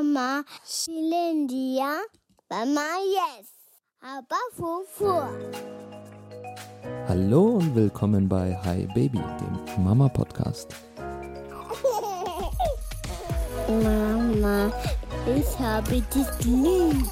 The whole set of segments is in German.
Mama Shilindia, Mama Yes, aber Fufu. Hallo und willkommen bei Hi Baby, dem Mama-Podcast. Mama, ich habe dich lieb.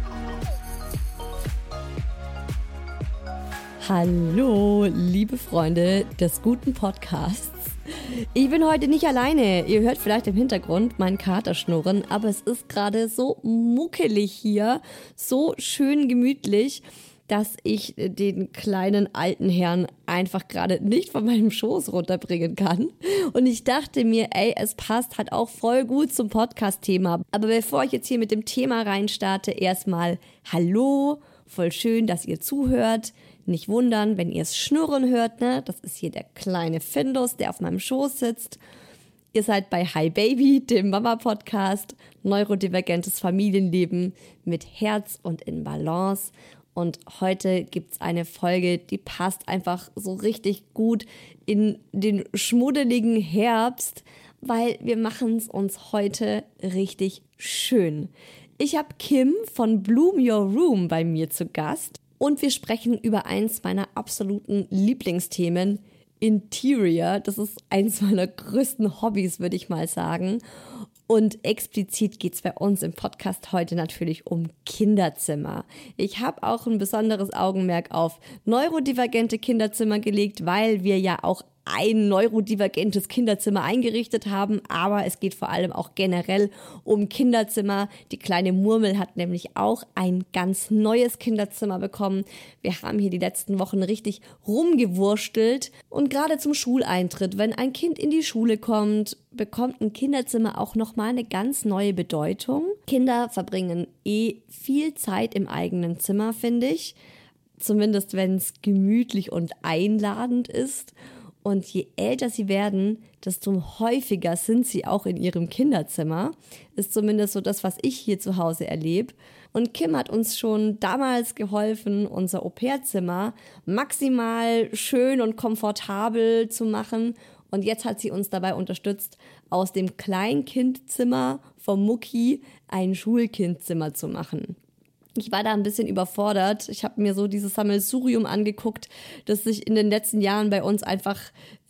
Hallo, liebe Freunde des guten Podcasts. Ich bin heute nicht alleine. Ihr hört vielleicht im Hintergrund meinen Kater schnurren, aber es ist gerade so muckelig hier, so schön gemütlich, dass ich den kleinen alten Herrn einfach gerade nicht von meinem Schoß runterbringen kann. Und ich dachte mir, es passt halt auch voll gut zum Podcast-Thema. Aber bevor ich jetzt hier mit dem Thema reinstarte, erstmal Hallo, voll schön, dass ihr zuhört. Nicht wundern, wenn ihr es schnurren hört, ne? Das ist hier der kleine Findus, der auf meinem Schoß sitzt. Ihr seid bei Hi Baby, dem Mama-Podcast, neurodivergentes Familienleben mit Herz und in Balance. Und heute gibt's eine Folge, die passt einfach so richtig gut in den schmuddeligen Herbst, weil wir machen es uns heute richtig schön. Ich habe Kim von Bloom Your Room bei mir zu Gast. Und wir sprechen über eins meiner absoluten Lieblingsthemen, Interior. Das ist eins meiner größten Hobbys, würde ich mal sagen. Und explizit geht's bei uns im Podcast heute natürlich um Kinderzimmer. Ich habe auch ein besonderes Augenmerk auf neurodivergente Kinderzimmer gelegt, weil wir ja auch ein neurodivergentes Kinderzimmer eingerichtet haben, aber es geht vor allem auch generell um Kinderzimmer. Die kleine Murmel hat nämlich auch ein ganz neues Kinderzimmer bekommen. Wir haben hier die letzten Wochen richtig rumgewurstelt und gerade zum Schuleintritt, wenn ein Kind in die Schule kommt, bekommt ein Kinderzimmer auch nochmal eine ganz neue Bedeutung. Kinder verbringen viel Zeit im eigenen Zimmer, finde ich. Zumindest wenn es gemütlich und einladend ist. Und je älter sie werden, desto häufiger sind sie auch in ihrem Kinderzimmer. Ist zumindest so das, was ich hier zu Hause erlebe. Und Kim hat uns schon damals geholfen, unser Au-pair-Zimmer maximal schön und komfortabel zu machen. Und jetzt hat sie uns dabei unterstützt, aus dem Kleinkindzimmer vom Mucki ein Schulkindzimmer zu machen. Ich war da ein bisschen überfordert. Ich habe mir so dieses Sammelsurium angeguckt, das sich in den letzten Jahren bei uns einfach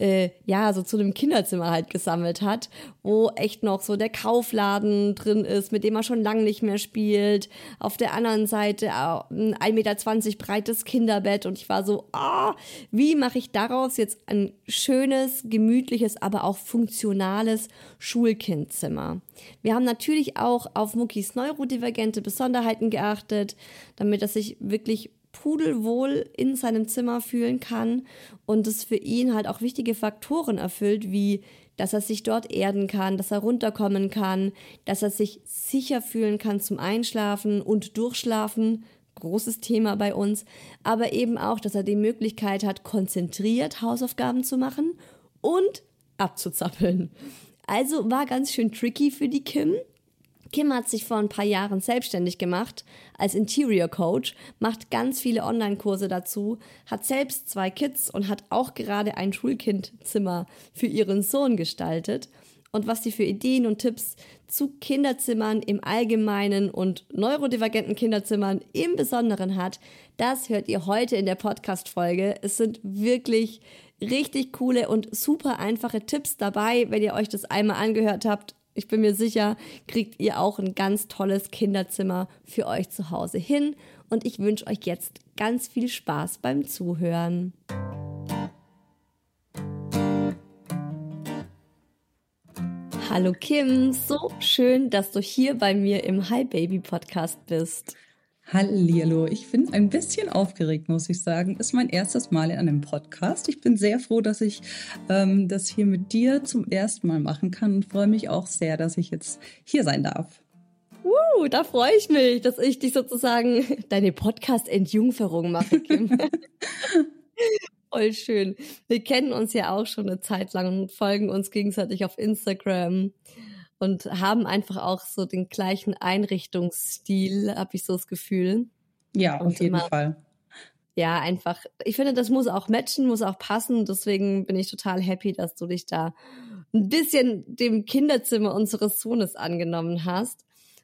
so zu einem Kinderzimmer halt gesammelt hat, wo echt noch so der Kaufladen drin ist, mit dem man schon lange nicht mehr spielt. Auf der anderen Seite ein 1,20 Meter breites Kinderbett und ich war so, wie mache ich daraus jetzt ein schönes, gemütliches, aber auch funktionales Schulkindzimmer? Wir haben natürlich auch auf Muckis neurodivergente Besonderheiten geachtet, damit er sich wirklich pudelwohl in seinem Zimmer fühlen kann und es für ihn halt auch wichtige Faktoren erfüllt, wie dass er sich dort erden kann, dass er runterkommen kann, dass er sich sicher fühlen kann zum Einschlafen und Durchschlafen. Großes Thema bei uns, aber eben auch, dass er die Möglichkeit hat, konzentriert Hausaufgaben zu machen und abzuzappeln. Also war ganz schön tricky für die Kim. Kim hat sich vor ein paar Jahren selbstständig gemacht als Interior Coach, macht ganz viele Online-Kurse dazu, hat selbst 2 Kids und hat auch gerade ein Schulkindzimmer für ihren Sohn gestaltet. Und was sie für Ideen und Tipps zu Kinderzimmern im Allgemeinen und neurodivergenten Kinderzimmern im Besonderen hat, das hört ihr heute in der Podcast-Folge. Es sind wirklich richtig coole und super einfache Tipps dabei, wenn ihr euch das einmal angehört habt. Ich bin mir sicher, kriegt ihr auch ein ganz tolles Kinderzimmer für euch zu Hause hin. Und ich wünsche euch jetzt ganz viel Spaß beim Zuhören. Hallo Kim, so schön, dass du hier bei mir im Hi Baby Podcast bist. Hallihallo, ich bin ein bisschen aufgeregt, muss ich sagen. Ist mein erstes Mal in einem Podcast. Ich bin sehr froh, dass ich das hier mit dir zum ersten Mal machen kann und freue mich auch sehr, dass ich jetzt hier sein darf. Da freue ich mich, dass ich dich sozusagen deine Podcast-Entjungferung mache, Kim. Voll schön. Wir kennen uns ja auch schon eine Zeit lang und folgen uns gegenseitig auf Instagram. Und haben einfach auch so den gleichen Einrichtungsstil, habe ich so das Gefühl. Ja, auf jeden Fall. Ja, einfach, ich finde, das muss auch matchen, muss auch passen. Deswegen bin ich total happy, dass du dich da ein bisschen dem Kinderzimmer unseres Sohnes angenommen hast.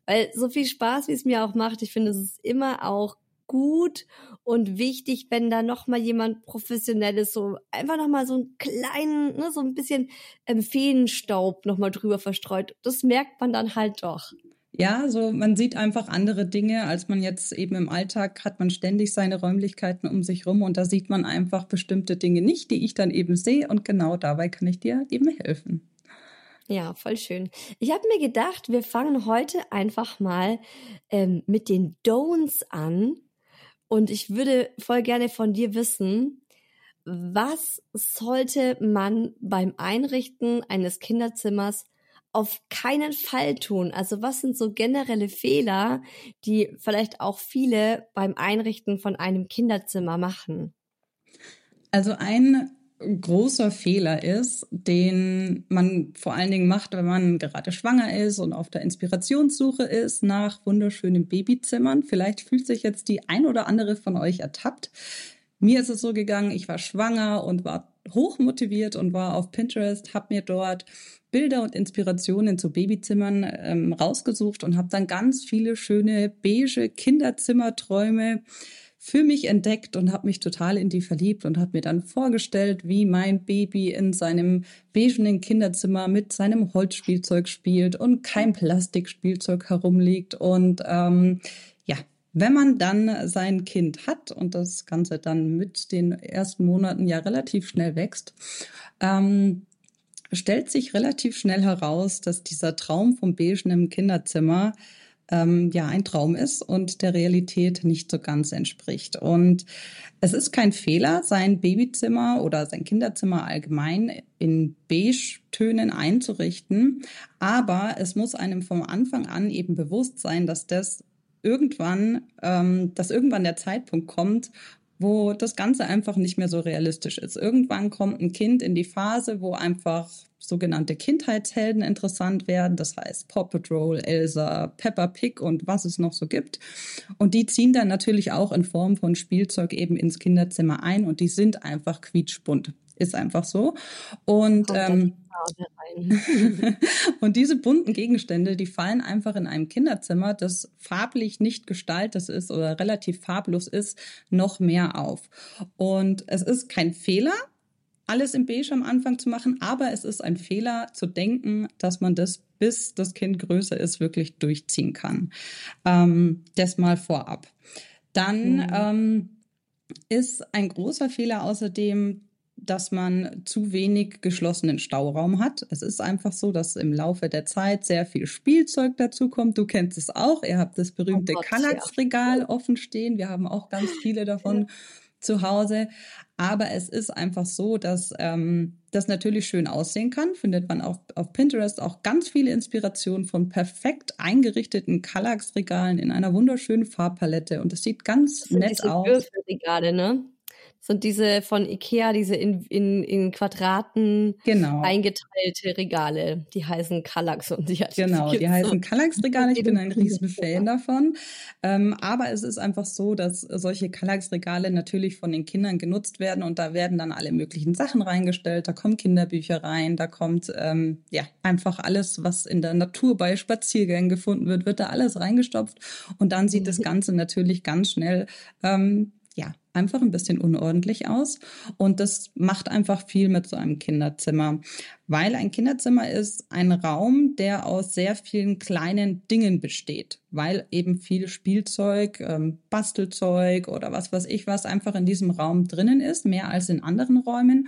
Weil so viel Spaß, wie es mir auch macht, ich finde, es ist immer auch gut und wichtig, wenn da nochmal jemand Professionelles so einfach nochmal so einen kleinen, ne, so ein bisschen Feenstaub nochmal drüber verstreut. Das merkt man dann halt doch. Ja, so man sieht einfach andere Dinge, als man jetzt eben im Alltag hat man ständig seine Räumlichkeiten um sich rum und da sieht man einfach bestimmte Dinge nicht, die ich dann eben sehe und genau dabei kann ich dir eben helfen. Ja, voll schön. Ich habe mir gedacht, wir fangen heute einfach mal mit den Don'ts an und ich würde voll gerne von dir wissen, was sollte man beim Einrichten eines Kinderzimmers auf keinen Fall tun? Also was sind so generelle Fehler, die vielleicht auch viele beim Einrichten von einem Kinderzimmer machen? Also ein großer Fehler ist, den man vor allen Dingen macht, wenn man gerade schwanger ist und auf der Inspirationssuche ist nach wunderschönen Babyzimmern. Vielleicht fühlt sich jetzt die ein oder andere von euch ertappt. Mir ist es so gegangen, ich war schwanger und war hochmotiviert und war auf Pinterest, habe mir dort Bilder und Inspirationen zu Babyzimmern rausgesucht und habe dann ganz viele schöne beige Kinderzimmerträume für mich entdeckt und habe mich total in die verliebt und habe mir dann vorgestellt, wie mein Baby in seinem beigenen Kinderzimmer mit seinem Holzspielzeug spielt und kein Plastikspielzeug herumliegt. Und ja, wenn man dann sein Kind hat und das Ganze dann mit den ersten Monaten ja relativ schnell wächst, stellt sich relativ schnell heraus, dass dieser Traum vom beigenen Kinderzimmer ja ein Traum ist und der Realität nicht so ganz entspricht. Und es ist kein Fehler, sein Babyzimmer oder sein Kinderzimmer allgemein in Beige-Tönen einzurichten, aber es muss einem vom Anfang an eben bewusst sein, dass irgendwann der Zeitpunkt kommt, wo das Ganze einfach nicht mehr so realistisch ist. Irgendwann kommt ein Kind in die Phase, wo einfach sogenannte Kindheitshelden interessant werden. Das heißt Paw Patrol, Elsa, Peppa Pig und was es noch so gibt. Und die ziehen dann natürlich auch in Form von Spielzeug eben ins Kinderzimmer ein und die sind einfach quietschbunt. Ist einfach so. Und und diese bunten Gegenstände, die fallen einfach in einem Kinderzimmer, das farblich nicht gestaltet ist oder relativ farblos ist, noch mehr auf. Und es ist kein Fehler, alles in Beige am Anfang zu machen, aber es ist ein Fehler zu denken, dass man das, bis das Kind größer ist, wirklich durchziehen kann. Das mal vorab. Dann ist ein großer Fehler außerdem, dass man zu wenig geschlossenen Stauraum hat. Es ist einfach so, dass im Laufe der Zeit sehr viel Spielzeug dazu kommt. Du kennst es auch. Ihr habt das berühmte Kallax-Regal offen stehen. Wir haben auch ganz viele davon zu Hause. Aber es ist einfach so, dass das natürlich schön aussehen kann. Findet man auch auf Pinterest auch ganz viele Inspirationen von perfekt eingerichteten Kallax-Regalen in einer wunderschönen Farbpalette. Und es sieht ganz nett aus. Würfelregale, ne? Sind diese von Ikea, diese in Quadraten eingeteilte Regale, die heißen Kallax und die heißen Kallax-Regale. Ich bin ein riesen Fan davon. Aber es ist einfach so, dass solche Kallax-Regale natürlich von den Kindern genutzt werden und da werden dann alle möglichen Sachen reingestellt. Da kommen Kinderbücher rein, da kommt einfach alles, was in der Natur bei Spaziergängen gefunden wird da alles reingestopft und dann sieht das Ganze natürlich ganz schnell einfach ein bisschen unordentlich aus und das macht einfach viel mit so einem Kinderzimmer, weil ein Kinderzimmer ist ein Raum, der aus sehr vielen kleinen Dingen besteht, weil eben viel Spielzeug, Bastelzeug oder was weiß ich was einfach in diesem Raum drinnen ist, mehr als in anderen Räumen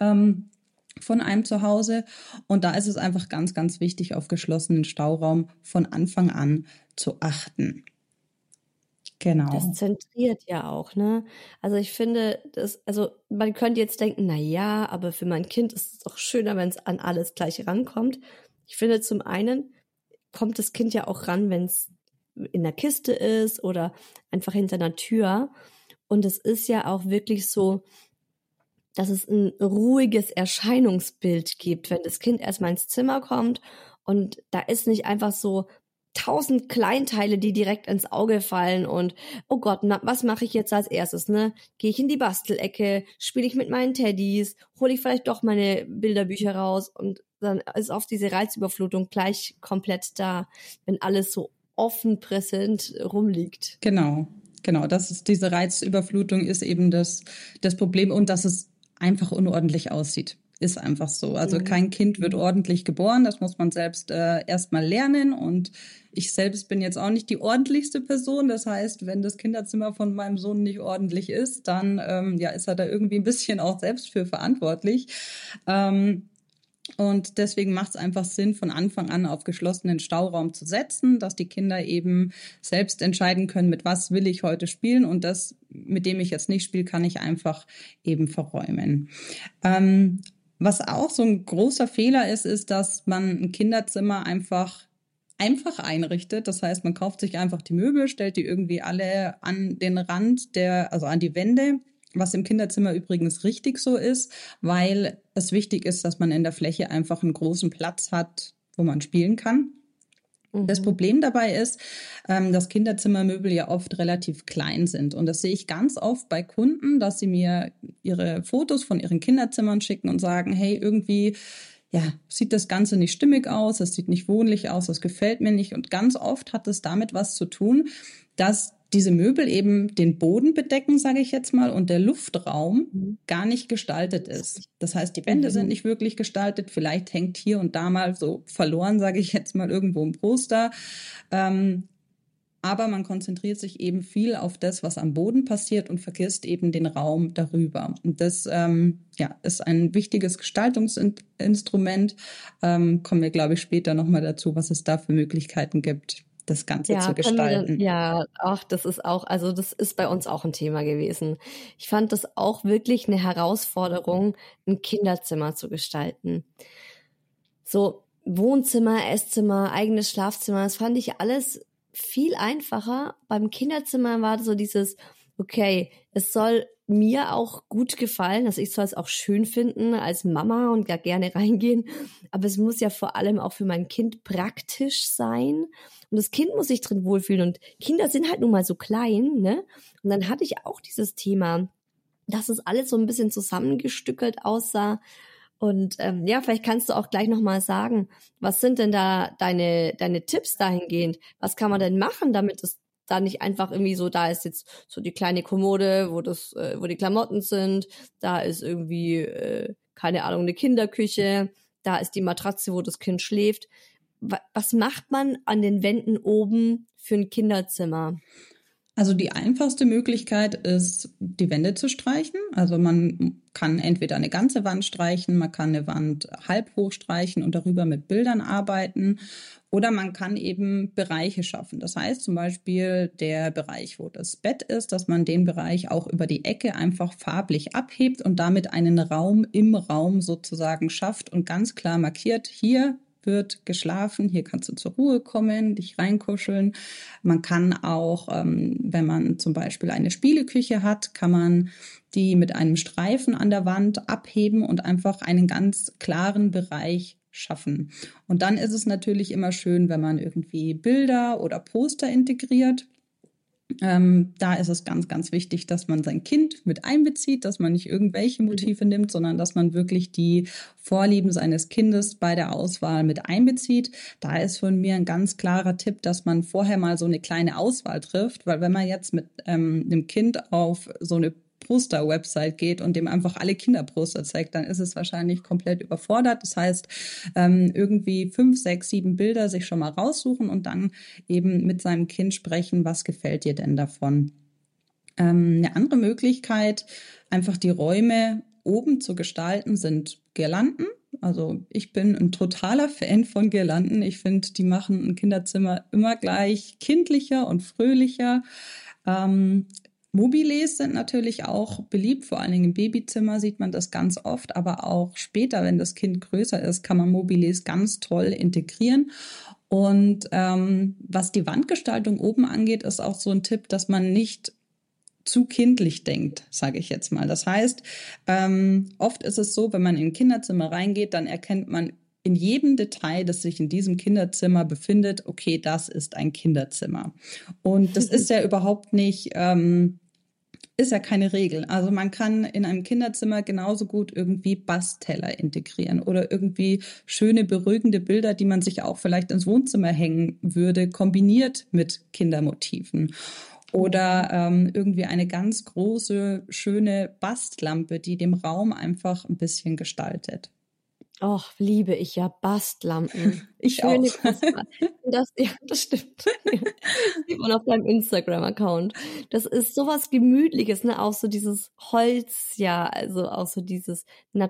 von einem Zuhause und da ist es einfach ganz, ganz wichtig, auf geschlossenen Stauraum von Anfang an zu achten. Genau. Das zentriert ja auch, ne? Also ich finde, man könnte jetzt denken, na ja, aber für mein Kind ist es doch schöner, wenn es an alles gleich rankommt. Ich finde, zum einen kommt das Kind ja auch ran, wenn es in der Kiste ist oder einfach hinter einer Tür. Und es ist ja auch wirklich so, dass es ein ruhiges Erscheinungsbild gibt, wenn das Kind erstmal ins Zimmer kommt und da ist nicht einfach so 1000 Kleinteile, die direkt ins Auge fallen und oh Gott, was mache ich jetzt als erstes, ne? Gehe ich in die Bastelecke, spiele ich mit meinen Teddys, hole ich vielleicht doch meine Bilderbücher raus und dann ist oft diese Reizüberflutung gleich komplett da, wenn alles so offen präsent rumliegt. Genau. Diese Reizüberflutung ist eben das Problem und dass es einfach unordentlich aussieht. Ist einfach so. Also kein Kind wird ordentlich geboren, das muss man selbst erstmal lernen und ich selbst bin jetzt auch nicht die ordentlichste Person. Das heißt, wenn das Kinderzimmer von meinem Sohn nicht ordentlich ist, dann ist er da irgendwie ein bisschen auch selbst für verantwortlich. Und deswegen macht es einfach Sinn, von Anfang an auf geschlossenen Stauraum zu setzen, dass die Kinder eben selbst entscheiden können, mit was will ich heute spielen und das, mit dem ich jetzt nicht spiele, kann ich einfach eben verräumen. Was auch so ein großer Fehler ist, dass man ein Kinderzimmer einfach einrichtet. Das heißt, man kauft sich einfach die Möbel, stellt die irgendwie alle an den Rand also an die Wände. Was im Kinderzimmer übrigens richtig so ist, weil es wichtig ist, dass man in der Fläche einfach einen großen Platz hat, wo man spielen kann. Das Problem dabei ist, dass Kinderzimmermöbel ja oft relativ klein sind. Und das sehe ich ganz oft bei Kunden, dass sie mir ihre Fotos von ihren Kinderzimmern schicken und sagen, hey, irgendwie sieht das Ganze nicht stimmig aus, es sieht nicht wohnlich aus, das gefällt mir nicht. Und ganz oft hat es damit was zu tun, dass diese Möbel eben den Boden bedecken, sage ich jetzt mal, und der Luftraum gar nicht gestaltet ist. Das heißt, die Wände sind nicht wirklich gestaltet. Vielleicht hängt hier und da mal so verloren, sage ich jetzt mal, irgendwo ein Poster. Aber man konzentriert sich eben viel auf das, was am Boden passiert und vergisst eben den Raum darüber. Und das ist ein wichtiges Gestaltungsinstrument. Kommen wir, glaube ich, später nochmal dazu, was es da für Möglichkeiten gibt, das Ganze zu gestalten. Das ist bei uns auch ein Thema gewesen. Ich fand das auch wirklich eine Herausforderung, ein Kinderzimmer zu gestalten. So Wohnzimmer, Esszimmer, eigenes Schlafzimmer, das fand ich alles viel einfacher. Beim Kinderzimmer war so dieses, okay, es soll mir auch gut gefallen, also ich soll es auch schön finden als Mama und gar gerne reingehen, aber es muss ja vor allem auch für mein Kind praktisch sein und das Kind muss sich drin wohlfühlen und Kinder sind halt nun mal so klein, ne? Und dann hatte ich auch dieses Thema, dass es alles so ein bisschen zusammengestückelt aussah und vielleicht kannst du auch gleich nochmal sagen, was sind denn da deine Tipps dahingehend? Was kann man denn machen, damit es da nicht einfach irgendwie so, da ist jetzt so die kleine Kommode, wo die Klamotten sind, da ist irgendwie, keine Ahnung, eine Kinderküche, da ist die Matratze, wo das Kind schläft. Was macht man an den Wänden oben für ein Kinderzimmer? Also die einfachste Möglichkeit ist, die Wände zu streichen. Also man kann entweder eine ganze Wand streichen, man kann eine Wand halb hoch streichen und darüber mit Bildern arbeiten. Oder man kann eben Bereiche schaffen. Das heißt zum Beispiel der Bereich, wo das Bett ist, dass man den Bereich auch über die Ecke einfach farblich abhebt und damit einen Raum im Raum sozusagen schafft und ganz klar markiert, hier wird geschlafen, hier kannst du zur Ruhe kommen, dich reinkuscheln. Man kann auch, wenn man zum Beispiel eine Spieleküche hat, kann man die mit einem Streifen an der Wand abheben und einfach einen ganz klaren Bereich schaffen. Und dann ist es natürlich immer schön, wenn man irgendwie Bilder oder Poster integriert. Da ist es ganz, ganz wichtig, dass man sein Kind mit einbezieht, dass man nicht irgendwelche Motive nimmt, sondern dass man wirklich die Vorlieben seines Kindes bei der Auswahl mit einbezieht. Da ist von mir ein ganz klarer Tipp, dass man vorher mal so eine kleine Auswahl trifft, weil wenn man jetzt mit einem Kind auf so eine Poster-Website geht und dem einfach alle Kinderposter zeigt, dann ist es wahrscheinlich komplett überfordert. Das heißt, irgendwie 5, 6, 7 Bilder sich schon mal raussuchen und dann eben mit seinem Kind sprechen, was gefällt dir denn davon? Eine andere Möglichkeit, einfach die Räume oben zu gestalten, sind Girlanden. Also ich bin ein totaler Fan von Girlanden. Ich finde, die machen ein Kinderzimmer immer gleich kindlicher und fröhlicher. Mobiles sind natürlich auch beliebt, vor allen Dingen im Babyzimmer sieht man das ganz oft, aber auch später, wenn das Kind größer ist, kann man Mobiles ganz toll integrieren. Und was die Wandgestaltung oben angeht, ist auch so ein Tipp, dass man nicht zu kindlich denkt, sage ich jetzt mal. Das heißt, oft ist es so, wenn man in ein Kinderzimmer reingeht, dann erkennt man in jedem Detail, das sich in diesem Kinderzimmer befindet, okay, das ist ein Kinderzimmer. Und das ist ja überhaupt nicht ist ja keine Regel. Also man kann in einem Kinderzimmer genauso gut irgendwie Bastteller integrieren oder irgendwie schöne, beruhigende Bilder, die man sich auch vielleicht ins Wohnzimmer hängen würde, kombiniert mit Kindermotiven. Oder irgendwie eine ganz große, schöne Bastlampe, die dem Raum einfach ein bisschen gestaltet. Och, liebe ich ja Bastlampen. Ich auch. Schöne Bastlampen. Ja, das stimmt. Sieht man auf deinem Instagram-Account. Das ist sowas Gemütliches, ne? Auch so dieses Holz, ja, also auch so dieses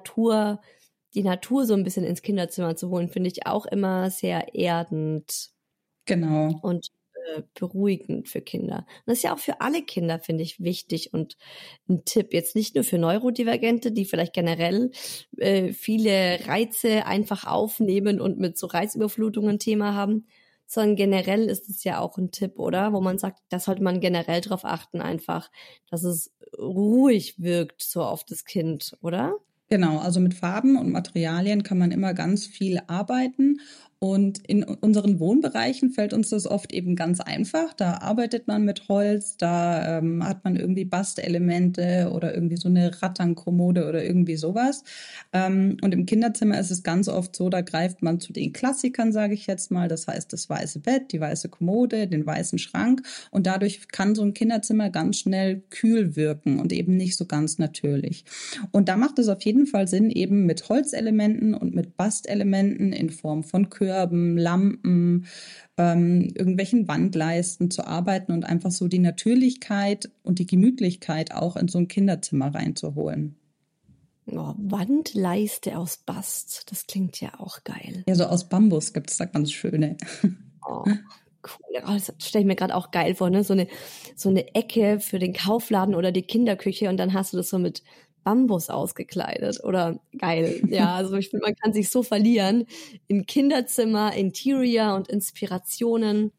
die Natur so ein bisschen ins Kinderzimmer zu holen, finde ich auch immer sehr erdend Genau. und beruhigend für Kinder. Und das ist ja auch für alle Kinder, finde ich, wichtig und ein Tipp. Jetzt nicht nur für Neurodivergente, die vielleicht generell viele Reize einfach aufnehmen und mit so Reizüberflutungen ein Thema haben, sondern generell ist es ja auch ein Tipp, oder? Wo man sagt, da sollte man generell drauf achten einfach, dass es ruhig wirkt so auf das Kind, oder? Genau, also mit Farben und Materialien kann man immer ganz viel arbeiten. Und in unseren Wohnbereichen fällt uns das oft eben ganz einfach. Da arbeitet man mit Holz, da hat man irgendwie Bastelemente oder irgendwie so eine Ratternkommode oder irgendwie sowas. Und im Kinderzimmer ist es ganz oft so, da greift man zu den Klassikern, sage ich jetzt mal. Das heißt, das weiße Bett, die weiße Kommode, den weißen Schrank. Und dadurch kann so ein Kinderzimmer ganz schnell kühl wirken und eben nicht so ganz natürlich. Und da macht es auf jeden Fall Sinn, eben mit Holzelementen und mit Bastelelementen in Form von Körben, Lampen, irgendwelchen Wandleisten zu arbeiten und einfach so die Natürlichkeit und die Gemütlichkeit auch in so ein Kinderzimmer reinzuholen. Oh, Wandleiste aus Bast, das klingt ja auch geil. Ja, so aus Bambus gibt es da ganz schöne. Oh, cool. Oh, das stelle ich mir gerade auch geil vor, ne? So eine Ecke für den Kaufladen oder die Kinderküche und dann hast du das so mit Bambus ausgekleidet oder geil. Ja, also ich finde, man kann sich so verlieren in Kinderzimmer, Interior und Inspirationen.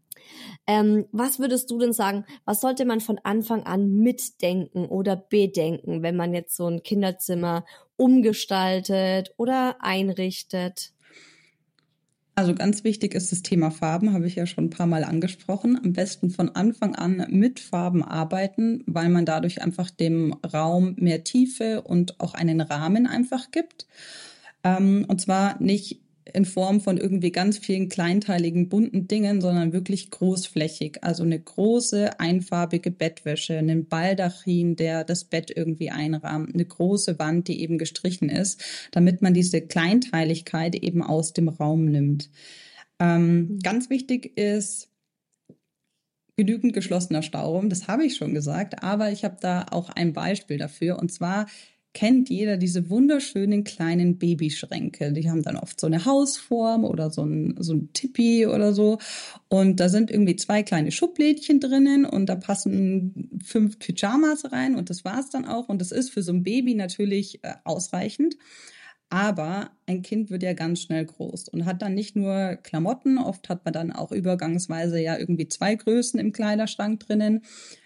Was würdest du denn sagen, was sollte man von Anfang an mitdenken oder bedenken, wenn man jetzt so ein Kinderzimmer umgestaltet oder einrichtet? Also ganz wichtig ist das Thema Farben, habe ich ja schon ein paar Mal angesprochen. Am besten von Anfang an mit Farben arbeiten, weil man dadurch einfach dem Raum mehr Tiefe und auch einen Rahmen einfach gibt. Und zwar nicht in Form von irgendwie ganz vielen kleinteiligen, bunten Dingen, sondern wirklich großflächig. Also eine große, einfarbige Bettwäsche, einen Baldachin, der das Bett irgendwie einrahmt, eine große Wand, die eben gestrichen ist, damit man diese Kleinteiligkeit eben aus dem Raum nimmt. Ganz wichtig ist genügend geschlossener Stauraum, das habe ich schon gesagt, aber ich habe da auch ein Beispiel dafür, und zwar kennt jeder diese wunderschönen kleinen Babyschränke. Die haben dann oft so eine Hausform oder so ein Tipi oder so. Und da sind irgendwie 2 kleine Schublädchen drinnen und da passen 5 Pyjamas rein und das war's dann auch. Und das ist für so ein Baby natürlich ausreichend. Aber ein Kind wird ja ganz schnell groß und hat dann nicht nur Klamotten. Oft hat man dann auch übergangsweise ja irgendwie 2 Größen im Kleiderschrank drinnen.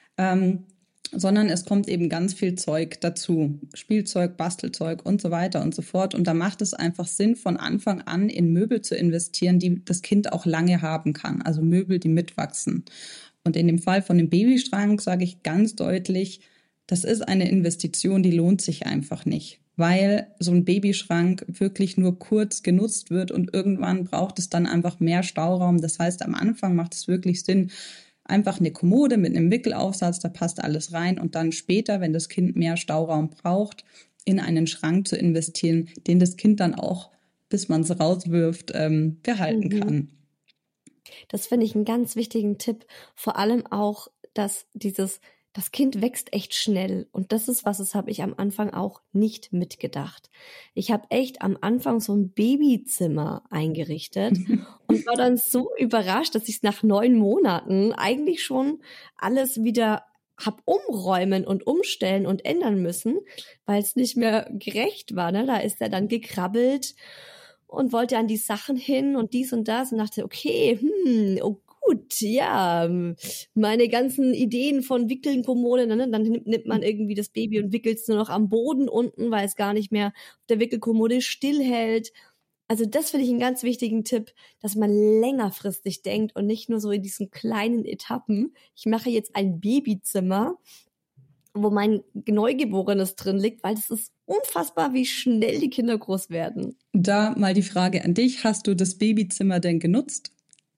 Sondern es kommt eben ganz viel Zeug dazu. Spielzeug, Bastelzeug und so weiter und so fort. Und da macht es einfach Sinn, von Anfang an in Möbel zu investieren, die das Kind auch lange haben kann. Also Möbel, die mitwachsen. Und in dem Fall von dem Babyschrank sage ich ganz deutlich, das ist eine Investition, die lohnt sich einfach nicht. Weil so ein Babyschrank wirklich nur kurz genutzt wird und irgendwann braucht es dann einfach mehr Stauraum. Das heißt, am Anfang macht es wirklich Sinn, einfach eine Kommode mit einem Wickelaufsatz, da passt alles rein und dann später, wenn das Kind mehr Stauraum braucht, in einen Schrank zu investieren, den das Kind dann auch, bis man es rauswirft, behalten kann. Das finde ich einen ganz wichtigen Tipp. Vor allem auch, dass das Kind wächst echt schnell und das ist was, das habe ich am Anfang auch nicht mitgedacht. Ich habe echt am Anfang so ein Babyzimmer eingerichtet und war dann so überrascht, dass ich es nach 9 Monaten eigentlich schon alles wieder hab umräumen und umstellen und ändern müssen, weil es nicht mehr gerecht war. Ne? Da ist er dann gekrabbelt und wollte an die Sachen hin und dies und das und dachte, okay, oh gut, ja, meine ganzen Ideen von Wickeln, Kommode, ne, dann nimmt man irgendwie das Baby und wickelt es nur noch am Boden unten, weil es gar nicht mehr auf der Wickelkommode stillhält. Also das finde ich einen ganz wichtigen Tipp, dass man längerfristig denkt und nicht nur so in diesen kleinen Etappen. Ich mache jetzt ein Babyzimmer wo mein Neugeborenes drin liegt, weil es ist unfassbar, wie schnell die Kinder groß werden. Da mal die Frage an dich, hast du das Babyzimmer denn genutzt?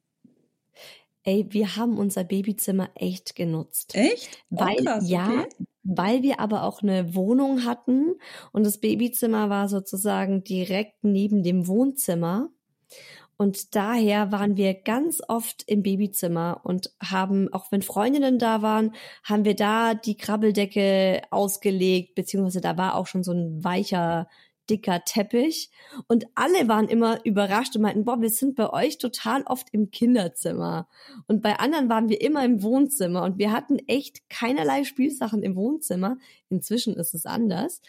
Ey, wir haben unser Babyzimmer echt genutzt. Echt? Weil, krass, ja, okay. weil wir aber auch eine Wohnung hatten und das Babyzimmer war sozusagen direkt neben dem Wohnzimmer. Und daher waren wir ganz oft im Babyzimmer und haben, auch wenn Freundinnen da waren, haben wir da die Krabbeldecke ausgelegt, beziehungsweise da war auch schon so ein weicher, dicker Teppich. Und alle waren immer überrascht und meinten, boah, wir sind bei euch total oft im Kinderzimmer. Und bei anderen waren wir immer im Wohnzimmer und wir hatten echt keinerlei Spielsachen im Wohnzimmer. Inzwischen ist es anders.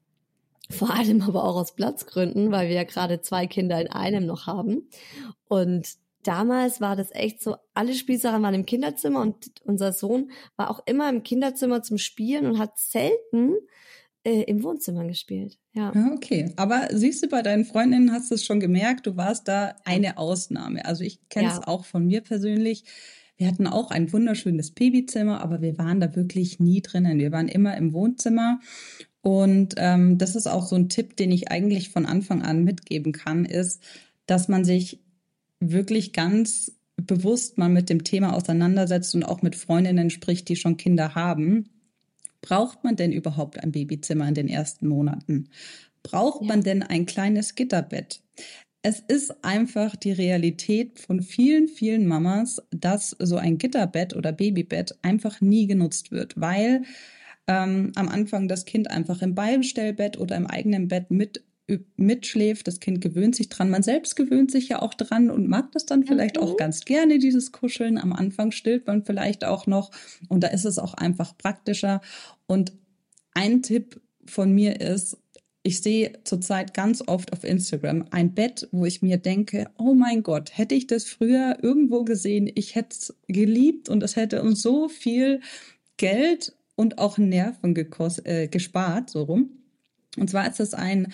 Vor allem aber auch aus Platzgründen, weil wir ja gerade 2 Kinder in einem noch haben. Und damals war das echt so, alle Spielsachen waren im Kinderzimmer und unser Sohn war auch immer im Kinderzimmer zum Spielen und hat selten im Wohnzimmer gespielt. Ja, Okay. Aber siehst du, bei deinen Freundinnen hast du es schon gemerkt, du warst da eine Ausnahme. Also ich kenne es auch von mir persönlich. Wir hatten auch ein wunderschönes Babyzimmer, aber wir waren da wirklich nie drinnen. Wir waren immer im Wohnzimmer. Und das ist auch so ein Tipp, den ich eigentlich von Anfang an mitgeben kann, ist, dass man sich wirklich ganz bewusst mal mit dem Thema auseinandersetzt und auch mit Freundinnen spricht, die schon Kinder haben. Braucht man denn überhaupt ein Babyzimmer in den ersten Monaten? Braucht man denn ein kleines Gitterbett? Es ist einfach die Realität von vielen, vielen Mamas, dass so ein Gitterbett oder Babybett einfach nie genutzt wird, weil am Anfang das Kind einfach im Beistellbett oder im eigenen Bett mitschläft. Das Kind gewöhnt sich dran. Man selbst gewöhnt sich ja auch dran und mag das dann vielleicht auch ganz gerne, dieses Kuscheln. Am Anfang stillt man vielleicht auch noch und da ist es auch einfach praktischer. Und ein Tipp von mir ist, ich sehe zurzeit ganz oft auf Instagram ein Bett, wo ich mir denke, oh mein Gott, hätte ich das früher irgendwo gesehen, ich hätte es geliebt und es hätte uns so viel Geld und auch Nerven gespart, so rum. Und zwar ist es ein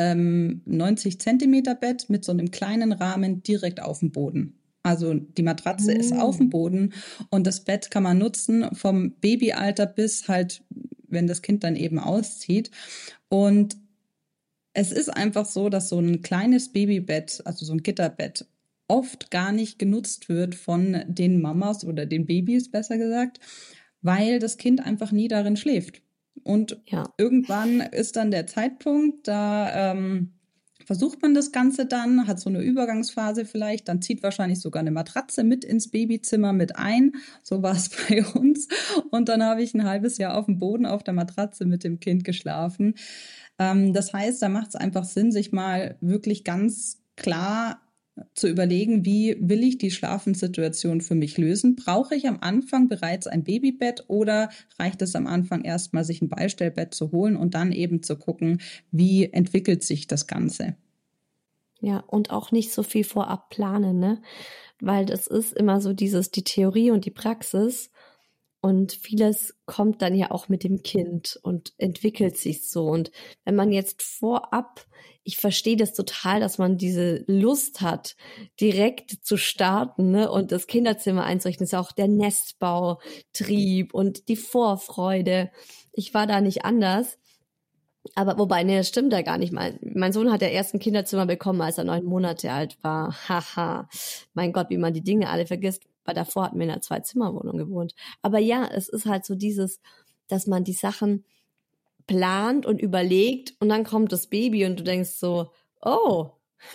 90 Zentimeter Bett mit so einem kleinen Rahmen direkt auf dem Boden. Also die Matratze ist auf dem Boden und das Bett kann man nutzen vom Babyalter bis halt, wenn das Kind dann eben auszieht. Und es ist einfach so, dass so ein kleines Babybett, also so ein Gitterbett, oft gar nicht genutzt wird von den Mamas oder den Babys, besser gesagt, weil das Kind einfach nie darin schläft. Und irgendwann ist dann der Zeitpunkt, da versucht man das Ganze dann, hat so eine Übergangsphase vielleicht, dann zieht wahrscheinlich sogar eine Matratze mit ins Babyzimmer mit ein. So war es bei uns. Und dann habe ich ein halbes Jahr auf dem Boden auf der Matratze mit dem Kind geschlafen. Das heißt, da macht es einfach Sinn, sich mal wirklich ganz klar zu überlegen, wie will ich die Schlafenssituation für mich lösen? Brauche ich am Anfang bereits ein Babybett oder reicht es am Anfang erstmal, sich ein Beistellbett zu holen und dann eben zu gucken, wie entwickelt sich das Ganze? Ja, und auch nicht so viel vorab planen, ne? Weil das ist immer so die Theorie und die Praxis. Und vieles kommt dann ja auch mit dem Kind und entwickelt sich so. Und wenn man jetzt vorab, ich verstehe das total, dass man diese Lust hat, direkt zu starten, ne, und das Kinderzimmer einzurichten, ist ja auch der Nestbautrieb und die Vorfreude. Ich war da nicht anders. Aber wobei, ne, das stimmt ja gar nicht. Mein Sohn hat ja erst ein Kinderzimmer bekommen, als er 9 Monate alt war. Haha, mein Gott, wie man die Dinge alle vergisst. Weil davor hatten wir in einer 2-Zimmer-Wohnung gewohnt. Aber ja, es ist halt so dieses, dass man die Sachen plant und überlegt und dann kommt das Baby und du denkst so, oh,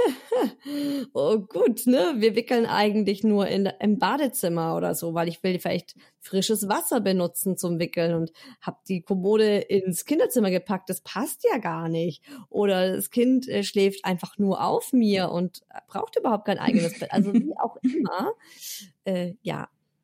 oh gut, ne? Wir wickeln eigentlich nur im Badezimmer oder so, weil ich will vielleicht frisches Wasser benutzen zum Wickeln und habe die Kommode ins Kinderzimmer gepackt. Das passt ja gar nicht. Oder das Kind schläft einfach nur auf mir und braucht überhaupt kein eigenes Bett. Also wie auch immer. Ja.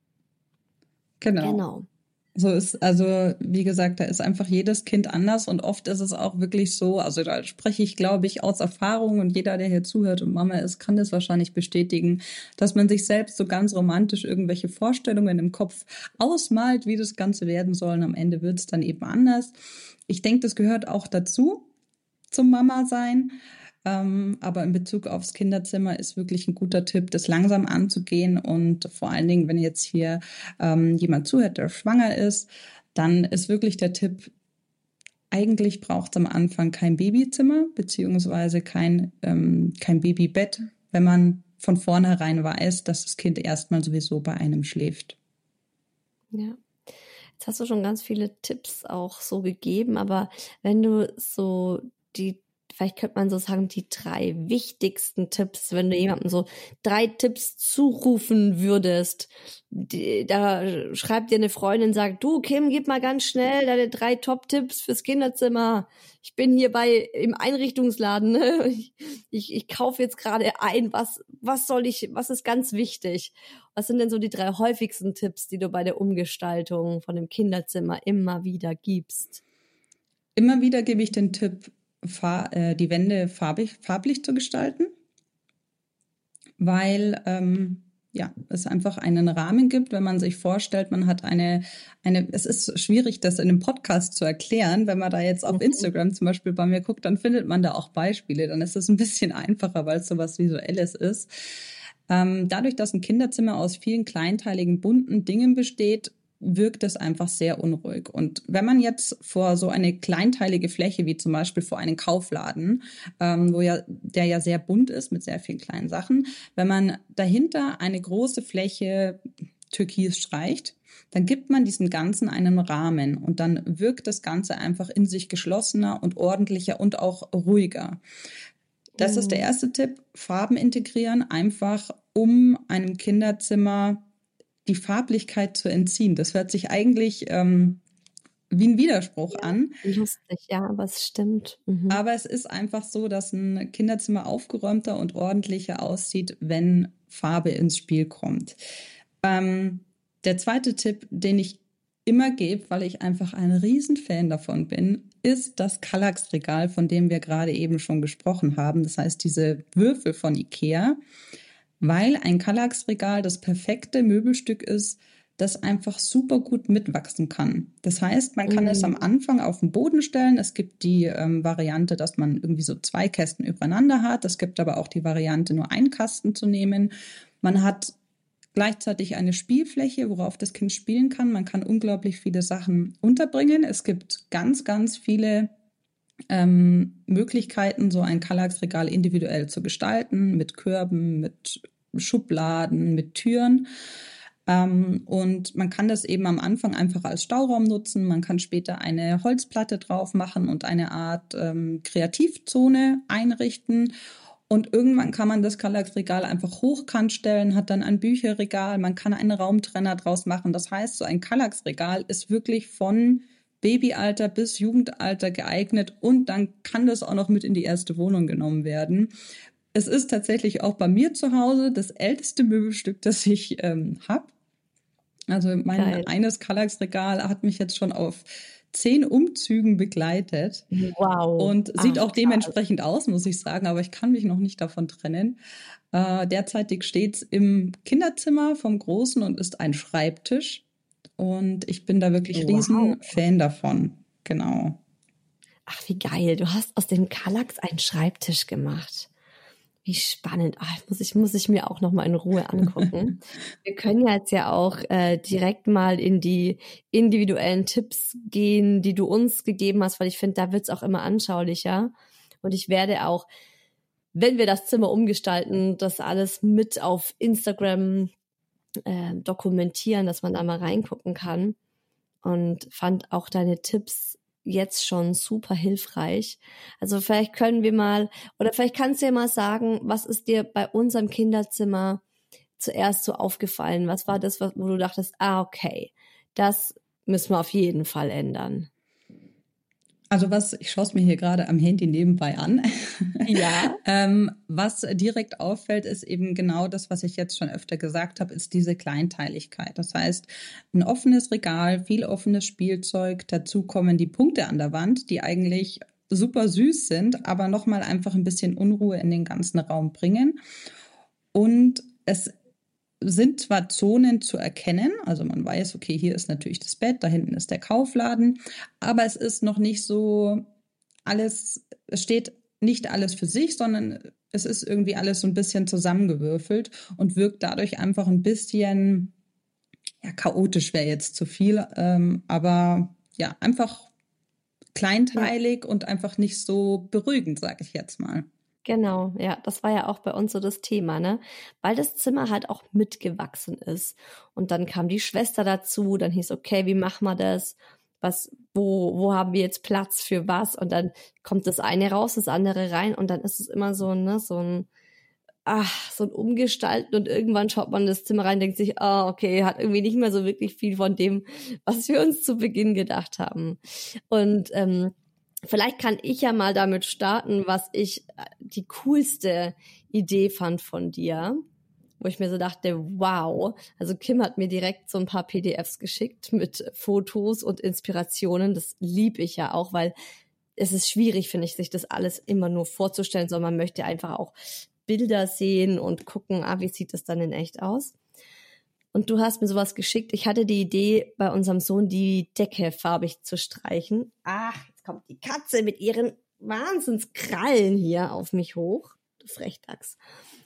Genau. So ist, also wie gesagt, da ist einfach jedes Kind anders und oft ist es auch wirklich so, also da spreche ich, glaube ich, aus Erfahrung und jeder, der hier zuhört und Mama ist, kann das wahrscheinlich bestätigen, dass man sich selbst so ganz romantisch irgendwelche Vorstellungen im Kopf ausmalt, wie das Ganze werden soll und am Ende wird es dann eben anders. Ich denke, das gehört auch dazu, zum Mama sein. Aber in Bezug aufs Kinderzimmer ist wirklich ein guter Tipp, das langsam anzugehen und vor allen Dingen, wenn jetzt hier jemand zuhört, der schwanger ist, Dann ist wirklich der Tipp, eigentlich braucht es am Anfang kein Babyzimmer beziehungsweise kein Babybett, wenn man von vornherein weiß, dass das Kind erstmal sowieso bei einem schläft. Ja. Jetzt hast du schon ganz viele Tipps auch so gegeben, aber wenn du so vielleicht könnte man so sagen, die 3 wichtigsten Tipps, wenn du jemandem so 3 Tipps zurufen würdest, da schreibt dir eine Freundin, sagt, du Kim, gib mal ganz schnell deine 3 Top-Tipps fürs Kinderzimmer. Ich bin hier im Einrichtungsladen, ne? Ich kaufe jetzt gerade ein, was ist ganz wichtig? Was sind denn so die 3 häufigsten Tipps, die du bei der Umgestaltung von dem Kinderzimmer immer wieder gibst? Immer wieder gebe ich den Tipp, die Wände farblich zu gestalten, weil es einfach einen Rahmen gibt, wenn man sich vorstellt, man hat es ist schwierig, das in einem Podcast zu erklären. Wenn man da jetzt auf Instagram zum Beispiel bei mir guckt, dann findet man da auch Beispiele. Dann ist es ein bisschen einfacher, weil es so was Visuelles ist. Dadurch, dass ein Kinderzimmer aus vielen kleinteiligen, bunten Dingen besteht, wirkt es einfach sehr unruhig. Und wenn man jetzt vor so eine kleinteilige Fläche, wie zum Beispiel vor einen Kaufladen, der ja sehr bunt ist mit sehr vielen kleinen Sachen, wenn man dahinter eine große Fläche Türkis streicht, dann gibt man diesem Ganzen einen Rahmen und dann wirkt das Ganze einfach in sich geschlossener und ordentlicher und auch ruhiger. Das ist der erste Tipp, Farben integrieren, einfach um einem Kinderzimmer die Farblichkeit zu entziehen. Das hört sich eigentlich wie ein Widerspruch an. Lustig, ja, aber es stimmt. Mhm. Aber es ist einfach so, dass ein Kinderzimmer aufgeräumter und ordentlicher aussieht, wenn Farbe ins Spiel kommt. Der zweite Tipp, den ich immer gebe, weil ich einfach ein Riesenfan davon bin, ist das Kallax-Regal, von dem wir gerade eben schon gesprochen haben. Das heißt, diese Würfel von Ikea. Weil ein Kallax-Regal das perfekte Möbelstück ist, das einfach super gut mitwachsen kann. Das heißt, man kann es am Anfang auf den Boden stellen. Es gibt die Variante, dass man irgendwie so 2 Kästen übereinander hat. Es gibt aber auch die Variante, nur einen Kasten zu nehmen. Man hat gleichzeitig eine Spielfläche, worauf das Kind spielen kann. Man kann unglaublich viele Sachen unterbringen. Es gibt ganz, ganz viele Möglichkeiten, so ein Kallax-Regal individuell zu gestalten, mit Körben, mit Schubladen, mit Türen. Und man kann das eben am Anfang einfach als Stauraum nutzen. Man kann später eine Holzplatte drauf machen und eine Art Kreativzone einrichten. Und irgendwann kann man das Kallax-Regal einfach hochkant stellen, hat dann ein Bücherregal, man kann einen Raumtrenner draus machen. Das heißt, so ein Kallax-Regal ist wirklich von Babyalter bis Jugendalter geeignet und dann kann das auch noch mit in die erste Wohnung genommen werden. Es ist tatsächlich auch bei mir zu Hause das älteste Möbelstück, das ich habe. Also mein eines Kallax-Regal hat mich jetzt schon auf 10 Umzügen begleitet. Wow. Und sieht auch dementsprechend aus, muss ich sagen, aber ich kann mich noch nicht davon trennen. Derzeitig steht es im Kinderzimmer vom Großen und ist ein Schreibtisch. Und ich bin da wirklich riesen Fan davon. Genau. Ach, wie geil. Du hast aus dem Kallax einen Schreibtisch gemacht. Wie spannend. Ach, muss ich mir auch noch mal in Ruhe angucken. Wir können jetzt ja auch direkt mal in die individuellen Tipps gehen, die du uns gegeben hast, weil ich finde, da wird's auch immer anschaulicher. Und ich werde auch, wenn wir das Zimmer umgestalten, das alles mit auf Instagram dokumentieren, dass man da mal reingucken kann, und fand auch deine Tipps jetzt schon super hilfreich. Also vielleicht können wir mal, oder vielleicht kannst du ja mal sagen, was ist dir bei unserem Kinderzimmer zuerst so aufgefallen? Was war das, wo du dachtest, okay, das müssen wir auf jeden Fall ändern? Also ich schaue es mir hier gerade am Handy nebenbei an. Ja. Was direkt auffällt, ist eben genau das, was ich jetzt schon öfter gesagt habe, ist diese Kleinteiligkeit. Das heißt, ein offenes Regal, viel offenes Spielzeug, dazu kommen die Punkte an der Wand, die eigentlich super süß sind, aber nochmal einfach ein bisschen Unruhe in den ganzen Raum bringen. Und es sind zwar Zonen zu erkennen, also man weiß, okay, hier ist natürlich das Bett, da hinten ist der Kaufladen, aber es ist noch nicht so alles, es steht nicht alles für sich, sondern es ist irgendwie alles so ein bisschen zusammengewürfelt und wirkt dadurch einfach ein bisschen ja, chaotisch wäre jetzt zu viel, aber ja, einfach kleinteilig und einfach nicht so beruhigend, sage ich jetzt mal. Genau, ja, das war ja auch bei uns so das Thema, ne? Weil das Zimmer halt auch mitgewachsen ist. Und dann kam die Schwester dazu, dann hieß, okay, wie machen wir das? Wo haben wir jetzt Platz für was? Und dann kommt das eine raus, das andere rein und dann ist es immer so, ne, so ein Umgestalten und irgendwann schaut man in das Zimmer rein, denkt sich, okay, hat irgendwie nicht mehr so wirklich viel von dem, was wir uns zu Beginn gedacht haben. Und vielleicht kann ich ja mal damit starten, was ich die coolste Idee fand von dir, wo ich mir so dachte, wow, also Kim hat mir direkt so ein paar PDFs geschickt mit Fotos und Inspirationen, das liebe ich ja auch, weil es ist schwierig, finde ich, sich das alles immer nur vorzustellen, sondern man möchte einfach auch Bilder sehen und gucken, wie sieht das dann in echt aus? Und du hast mir sowas geschickt. Ich hatte die Idee, bei unserem Sohn die Decke farbig zu streichen. Jetzt kommt die Katze mit ihren Wahnsinnskrallen hier auf mich hoch. Du Frechdachs.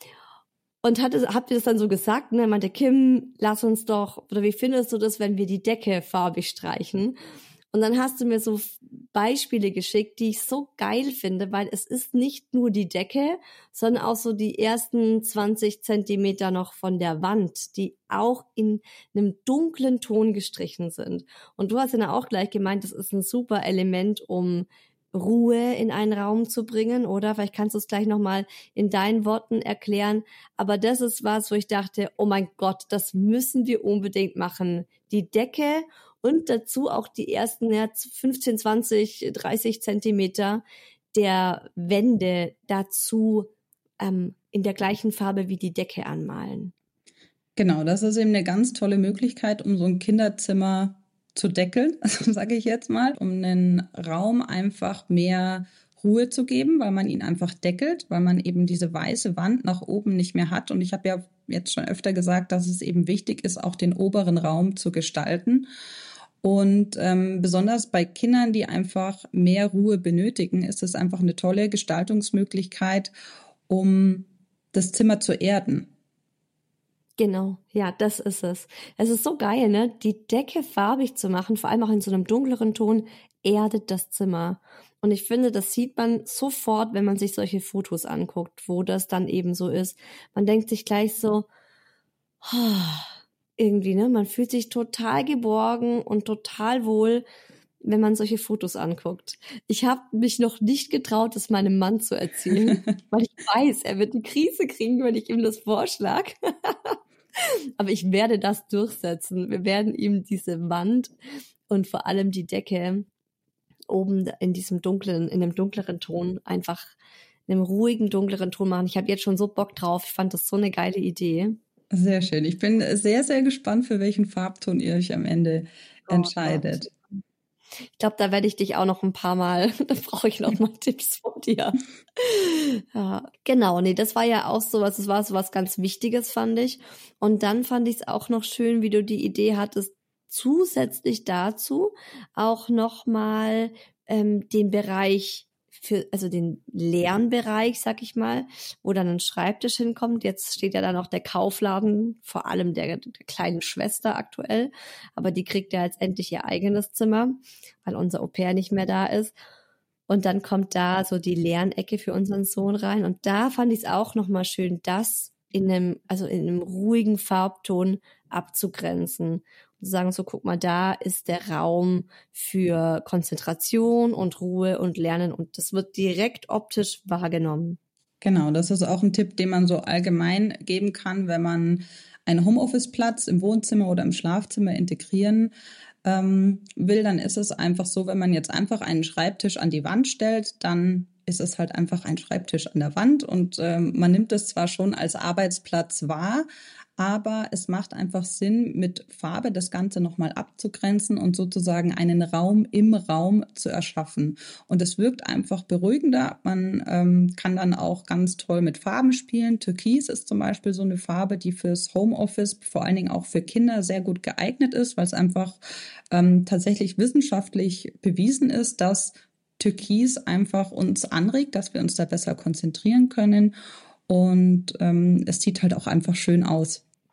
Und habt ihr das dann so gesagt? Ne? Meinte Kim, lass uns doch, oder wie findest du das, wenn wir die Decke farbig streichen? Und dann hast du mir so Beispiele geschickt, die ich so geil finde, weil es ist nicht nur die Decke, sondern auch so die ersten 20 Zentimeter noch von der Wand, die auch in einem dunklen Ton gestrichen sind. Und du hast ja auch gleich gemeint, das ist ein super Element, um Ruhe in einen Raum zu bringen, oder? Vielleicht kannst du es gleich nochmal in deinen Worten erklären. Aber das ist was, wo ich dachte, oh mein Gott, das müssen wir unbedingt machen. Die Decke und dazu auch die ersten 15, 20, 30 Zentimeter der Wände dazu in der gleichen Farbe wie die Decke anmalen. Genau, das ist eben eine ganz tolle Möglichkeit, um so ein Kinderzimmer zu deckeln, also sage ich jetzt mal, um einen Raum einfach mehr Ruhe zu geben, weil man ihn einfach deckelt, weil man eben diese weiße Wand nach oben nicht mehr hat. Und ich habe ja jetzt schon öfter gesagt, dass es eben wichtig ist, auch den oberen Raum zu gestalten. Und besonders bei Kindern, die einfach mehr Ruhe benötigen, ist es einfach eine tolle Gestaltungsmöglichkeit, um das Zimmer zu erden. Genau, ja, das ist es. Es ist so geil, ne? Die Decke farbig zu machen, vor allem auch in so einem dunkleren Ton, erdet das Zimmer. Und ich finde, das sieht man sofort, wenn man sich solche Fotos anguckt, wo das dann eben so ist. Man denkt sich gleich so, irgendwie, ne? Man fühlt sich total geborgen und total wohl, wenn man solche Fotos anguckt. Ich habe mich noch nicht getraut, das meinem Mann zu erzählen, weil ich weiß, er wird eine Krise kriegen, wenn ich ihm das vorschlage. Aber ich werde das durchsetzen. Wir werden ihm diese Wand und vor allem die Decke oben in dem dunkleren Ton einfach in einem ruhigen, dunkleren Ton machen. Ich habe jetzt schon so Bock drauf. Ich fand das so eine geile Idee. Sehr schön. Ich bin sehr, sehr gespannt, für welchen Farbton ihr euch am Ende entscheidet. Gott. Ich glaube, da werde ich dich auch noch ein paar Mal, da brauche ich noch mal Tipps von dir. Ja, genau, nee, das war ja auch sowas, das war sowas ganz Wichtiges, fand ich. Und dann fand ich es auch noch schön, wie du die Idee hattest, zusätzlich dazu auch noch mal den Bereich also den Lernbereich, sag ich mal, wo dann ein Schreibtisch hinkommt. Jetzt steht ja dann auch der Kaufladen, vor allem der kleinen Schwester aktuell, aber die kriegt ja jetzt endlich ihr eigenes Zimmer, weil unser Au-pair nicht mehr da ist. Und dann kommt da so die Lernecke für unseren Sohn rein. Und da fand ich es auch nochmal schön, das in einem ruhigen Farbton abzugrenzen. Und zu sagen, so guck mal, da ist der Raum für Konzentration und Ruhe und Lernen. Und das wird direkt optisch wahrgenommen. Genau, das ist auch ein Tipp, den man so allgemein geben kann, wenn man einen Homeoffice-Platz im Wohnzimmer oder im Schlafzimmer integrieren will, dann ist es einfach so, wenn man jetzt einfach einen Schreibtisch an die Wand stellt, dann ist es halt einfach ein Schreibtisch an der Wand und man nimmt es zwar schon als Arbeitsplatz wahr, aber es macht einfach Sinn, mit Farbe das Ganze nochmal abzugrenzen und sozusagen einen Raum im Raum zu erschaffen. Und es wirkt einfach beruhigender. Man kann dann auch ganz toll mit Farben spielen. Türkis ist zum Beispiel so eine Farbe, die fürs Homeoffice, vor allen Dingen auch für Kinder, sehr gut geeignet ist, weil es einfach tatsächlich wissenschaftlich bewiesen ist, dass Türkis einfach uns anregt, dass wir uns da besser konzentrieren können. Und es sieht halt auch einfach schön aus.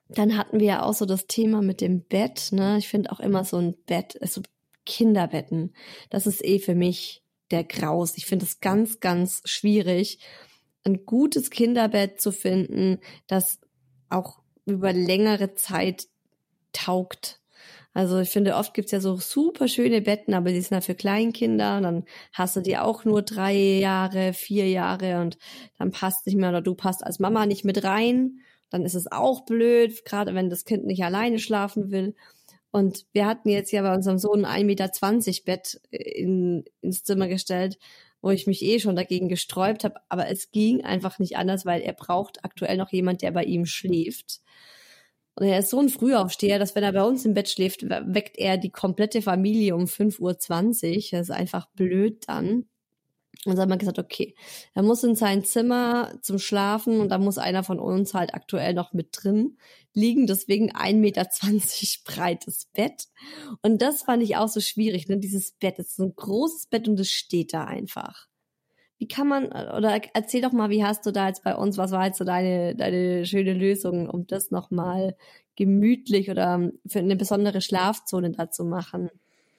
Dann hatten wir ja auch so das Thema mit dem Bett, ne? Ich finde auch immer so ein Bett, also Kinderbetten, das ist für mich der Graus. Ich finde es ganz, ganz schwierig, ein gutes Kinderbett zu finden, das auch über längere Zeit taugt. Also ich finde, oft gibt's ja so super schöne Betten, aber die sind ja für Kleinkinder. Dann hast du die auch nur 3 Jahre, 4 Jahre und dann passt nicht mehr oder du passt als Mama nicht mit rein. Dann ist es auch blöd, gerade wenn das Kind nicht alleine schlafen will. Und wir hatten jetzt ja bei unserem Sohn ein 1,20 Meter Bett ins Zimmer gestellt, wo ich mich schon dagegen gesträubt habe. Aber es ging einfach nicht anders, weil er braucht aktuell noch jemand, der bei ihm schläft. Und er ist so ein Frühaufsteher, dass wenn er bei uns im Bett schläft, weckt er die komplette Familie um 5:20 Uhr. Das ist einfach blöd dann. Und dann haben wir gesagt, okay, er muss in sein Zimmer zum Schlafen und da muss einer von uns halt aktuell noch mit drin liegen. Deswegen 1,20 Meter breites Bett. Und das fand ich auch so schwierig, ne? Dieses Bett, das ist so ein großes Bett und es steht da einfach. Wie kann man, oder erzähl doch mal, wie hast du da jetzt bei uns, was war jetzt so deine schöne Lösung, um das nochmal gemütlich oder für eine besondere Schlafzone da zu machen?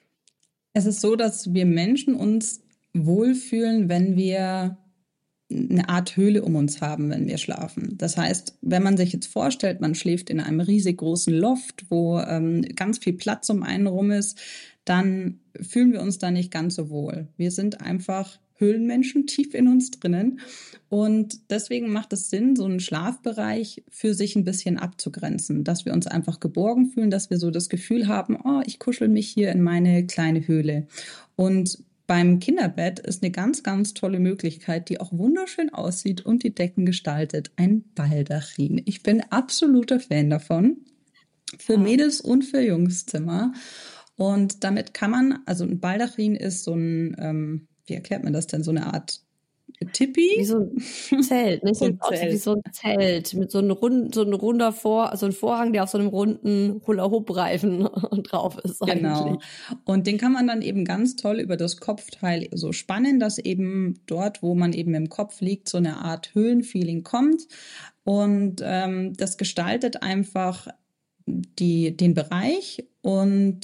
Es ist so, dass wir Menschen uns wohlfühlen, wenn wir eine Art Höhle um uns haben, wenn wir schlafen. Das heißt, wenn man sich jetzt vorstellt, man schläft in einem riesig großen Loft, wo ganz viel Platz um einen rum ist, dann fühlen wir uns da nicht ganz so wohl. Wir sind einfach Höhlenmenschen tief in uns drinnen und deswegen macht es Sinn, so einen Schlafbereich für sich ein bisschen abzugrenzen, dass wir uns einfach geborgen fühlen, dass wir so das Gefühl haben, oh, ich kuschel mich hier in meine kleine Höhle. Und beim Kinderbett ist eine ganz, ganz tolle Möglichkeit, die auch wunderschön aussieht und die Decken gestaltet, ein Baldachin. Ich bin absoluter Fan davon, für Mädels- und für Jungszimmer. Und damit kann man, also ein Baldachin ist so ein, wie erklärt man das denn, so eine Art Tipi? Wie so ein Zelt, nicht? So ein Zelt. Wie so ein Zelt mit so ein runder so ein Vorhang, der auf so einem runden Hula-Hoop-Reifen drauf ist eigentlich. Genau. Und den kann man dann eben ganz toll über das Kopfteil so spannen, dass eben dort, wo man eben im Kopf liegt, so eine Art Höhlenfeeling kommt. Und das gestaltet einfach den Bereich und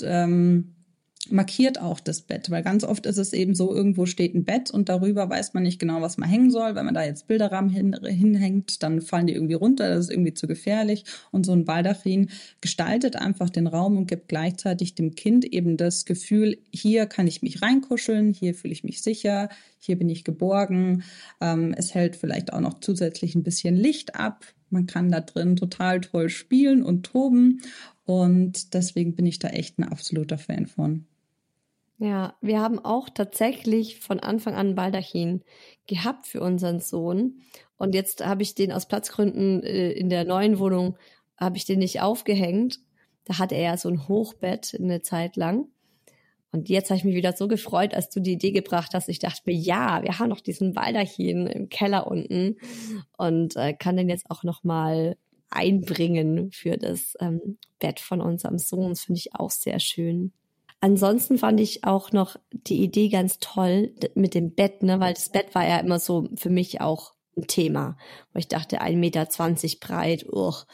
markiert auch das Bett, weil ganz oft ist es eben so, irgendwo steht ein Bett und darüber weiß man nicht genau, was man hängen soll. Wenn man da jetzt Bilderrahmen hinhängt, dann fallen die irgendwie runter, das ist irgendwie zu gefährlich. Und so ein Baldachin gestaltet einfach den Raum und gibt gleichzeitig dem Kind eben das Gefühl, hier kann ich mich reinkuscheln, hier fühle ich mich sicher, hier bin ich geborgen. Es hält vielleicht auch noch zusätzlich ein bisschen Licht ab. Man kann da drin total toll spielen und toben. Und deswegen bin ich da echt ein absoluter Fan von. Ja, wir haben auch tatsächlich von Anfang an einen Baldachin gehabt für unseren Sohn. Und jetzt habe ich den aus Platzgründen in der neuen Wohnung, habe ich den nicht aufgehängt. Da hatte er ja so ein Hochbett eine Zeit lang. Und jetzt habe ich mich wieder so gefreut, als du die Idee gebracht hast. Ich dachte mir, ja, wir haben noch diesen Baldachin im Keller unten und kann den jetzt auch nochmal einbringen für das Bett von unserem Sohn. Das finde ich auch sehr schön. Ansonsten fand ich auch noch die Idee ganz toll mit dem Bett, ne, weil das Bett war ja immer so für mich auch ein Thema, wo ich dachte, 1,20 Meter breit,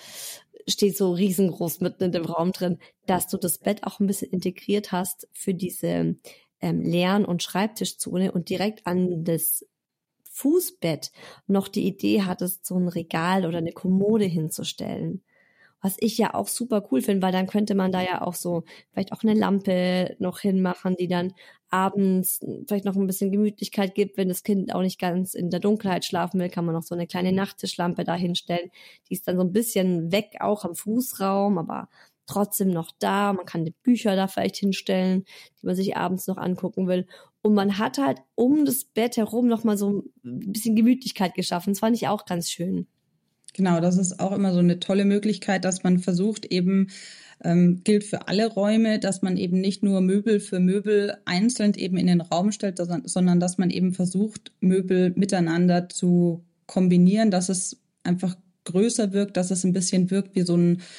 steht so riesengroß mitten in dem Raum drin, dass du das Bett auch ein bisschen integriert hast für diese Lern- und Schreibtischzone und direkt an das Fußbett noch die Idee hattest, so ein Regal oder eine Kommode hinzustellen. Was ich ja auch super cool finde, weil dann könnte man da ja auch so vielleicht auch eine Lampe noch hinmachen, die dann abends vielleicht noch ein bisschen Gemütlichkeit gibt. Wenn das Kind auch nicht ganz in der Dunkelheit schlafen will, kann man noch so eine kleine Nachttischlampe da hinstellen. Die ist dann so ein bisschen weg, auch am Fußraum, aber trotzdem noch da. Man kann die Bücher da vielleicht hinstellen, die man sich abends noch angucken will. Und man hat halt um das Bett herum noch mal so ein bisschen Gemütlichkeit geschaffen. Das fand ich auch ganz schön. Genau, das ist auch immer so eine tolle Möglichkeit, dass man versucht eben, gilt für alle Räume, dass man eben nicht nur Möbel für Möbel einzeln eben in den Raum stellt, sondern dass man eben versucht, Möbel miteinander zu kombinieren, dass es einfach größer wirkt, dass es ein bisschen wirkt wie so ein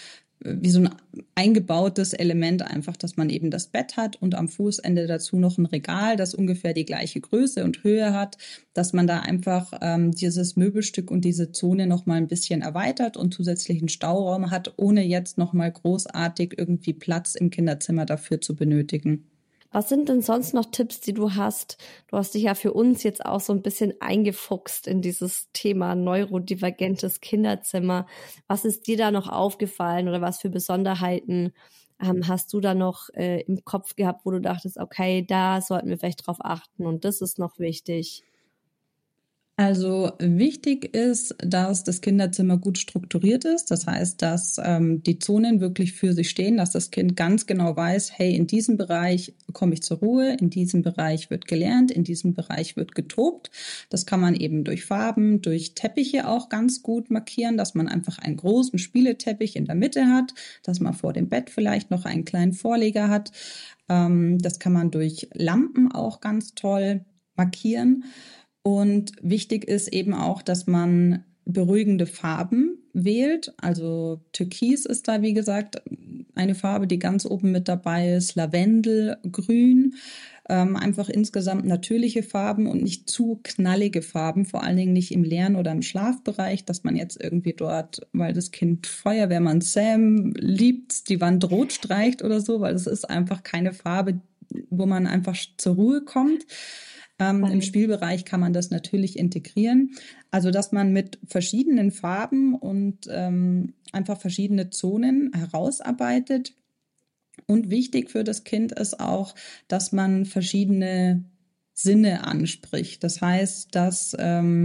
wie so ein eingebautes Element einfach, dass man eben das Bett hat und am Fußende dazu noch ein Regal, das ungefähr die gleiche Größe und Höhe hat, dass man da einfach dieses Möbelstück und diese Zone noch mal ein bisschen erweitert und zusätzlichen Stauraum hat, ohne jetzt noch mal großartig irgendwie Platz im Kinderzimmer dafür zu benötigen. Was sind denn sonst noch Tipps, die du hast? Du hast dich ja für uns jetzt auch so ein bisschen eingefuchst in dieses Thema neurodivergentes Kinderzimmer. Was ist dir da noch aufgefallen oder was für Besonderheiten hast du da noch im Kopf gehabt, wo du dachtest, okay, da sollten wir vielleicht drauf achten und das ist noch wichtig? Also wichtig ist, dass das Kinderzimmer gut strukturiert ist. Das heißt, dass die Zonen wirklich für sich stehen, dass das Kind ganz genau weiß, hey, in diesem Bereich komme ich zur Ruhe, in diesem Bereich wird gelernt, in diesem Bereich wird getobt. Das kann man eben durch Farben, durch Teppiche auch ganz gut markieren, dass man einfach einen großen Spieleteppich in der Mitte hat, dass man vor dem Bett vielleicht noch einen kleinen Vorleger hat. Das kann man durch Lampen auch ganz toll markieren. Und wichtig ist eben auch, dass man beruhigende Farben wählt. Also Türkis ist da, wie gesagt, eine Farbe, die ganz oben mit dabei ist. Lavendel, Grün. Einfach insgesamt natürliche Farben und nicht zu knallige Farben, vor allen Dingen nicht im Lern- oder im Schlafbereich, dass man jetzt irgendwie dort, weil das Kind Feuerwehrmann Sam liebt, die Wand rot streicht oder so, weil es ist einfach keine Farbe, wo man einfach zur Ruhe kommt. Im Spielbereich kann man das natürlich integrieren. Also, dass man mit verschiedenen Farben und einfach verschiedene Zonen herausarbeitet. Und wichtig für das Kind ist auch, dass man verschiedene Sinne anspricht. Das heißt, dass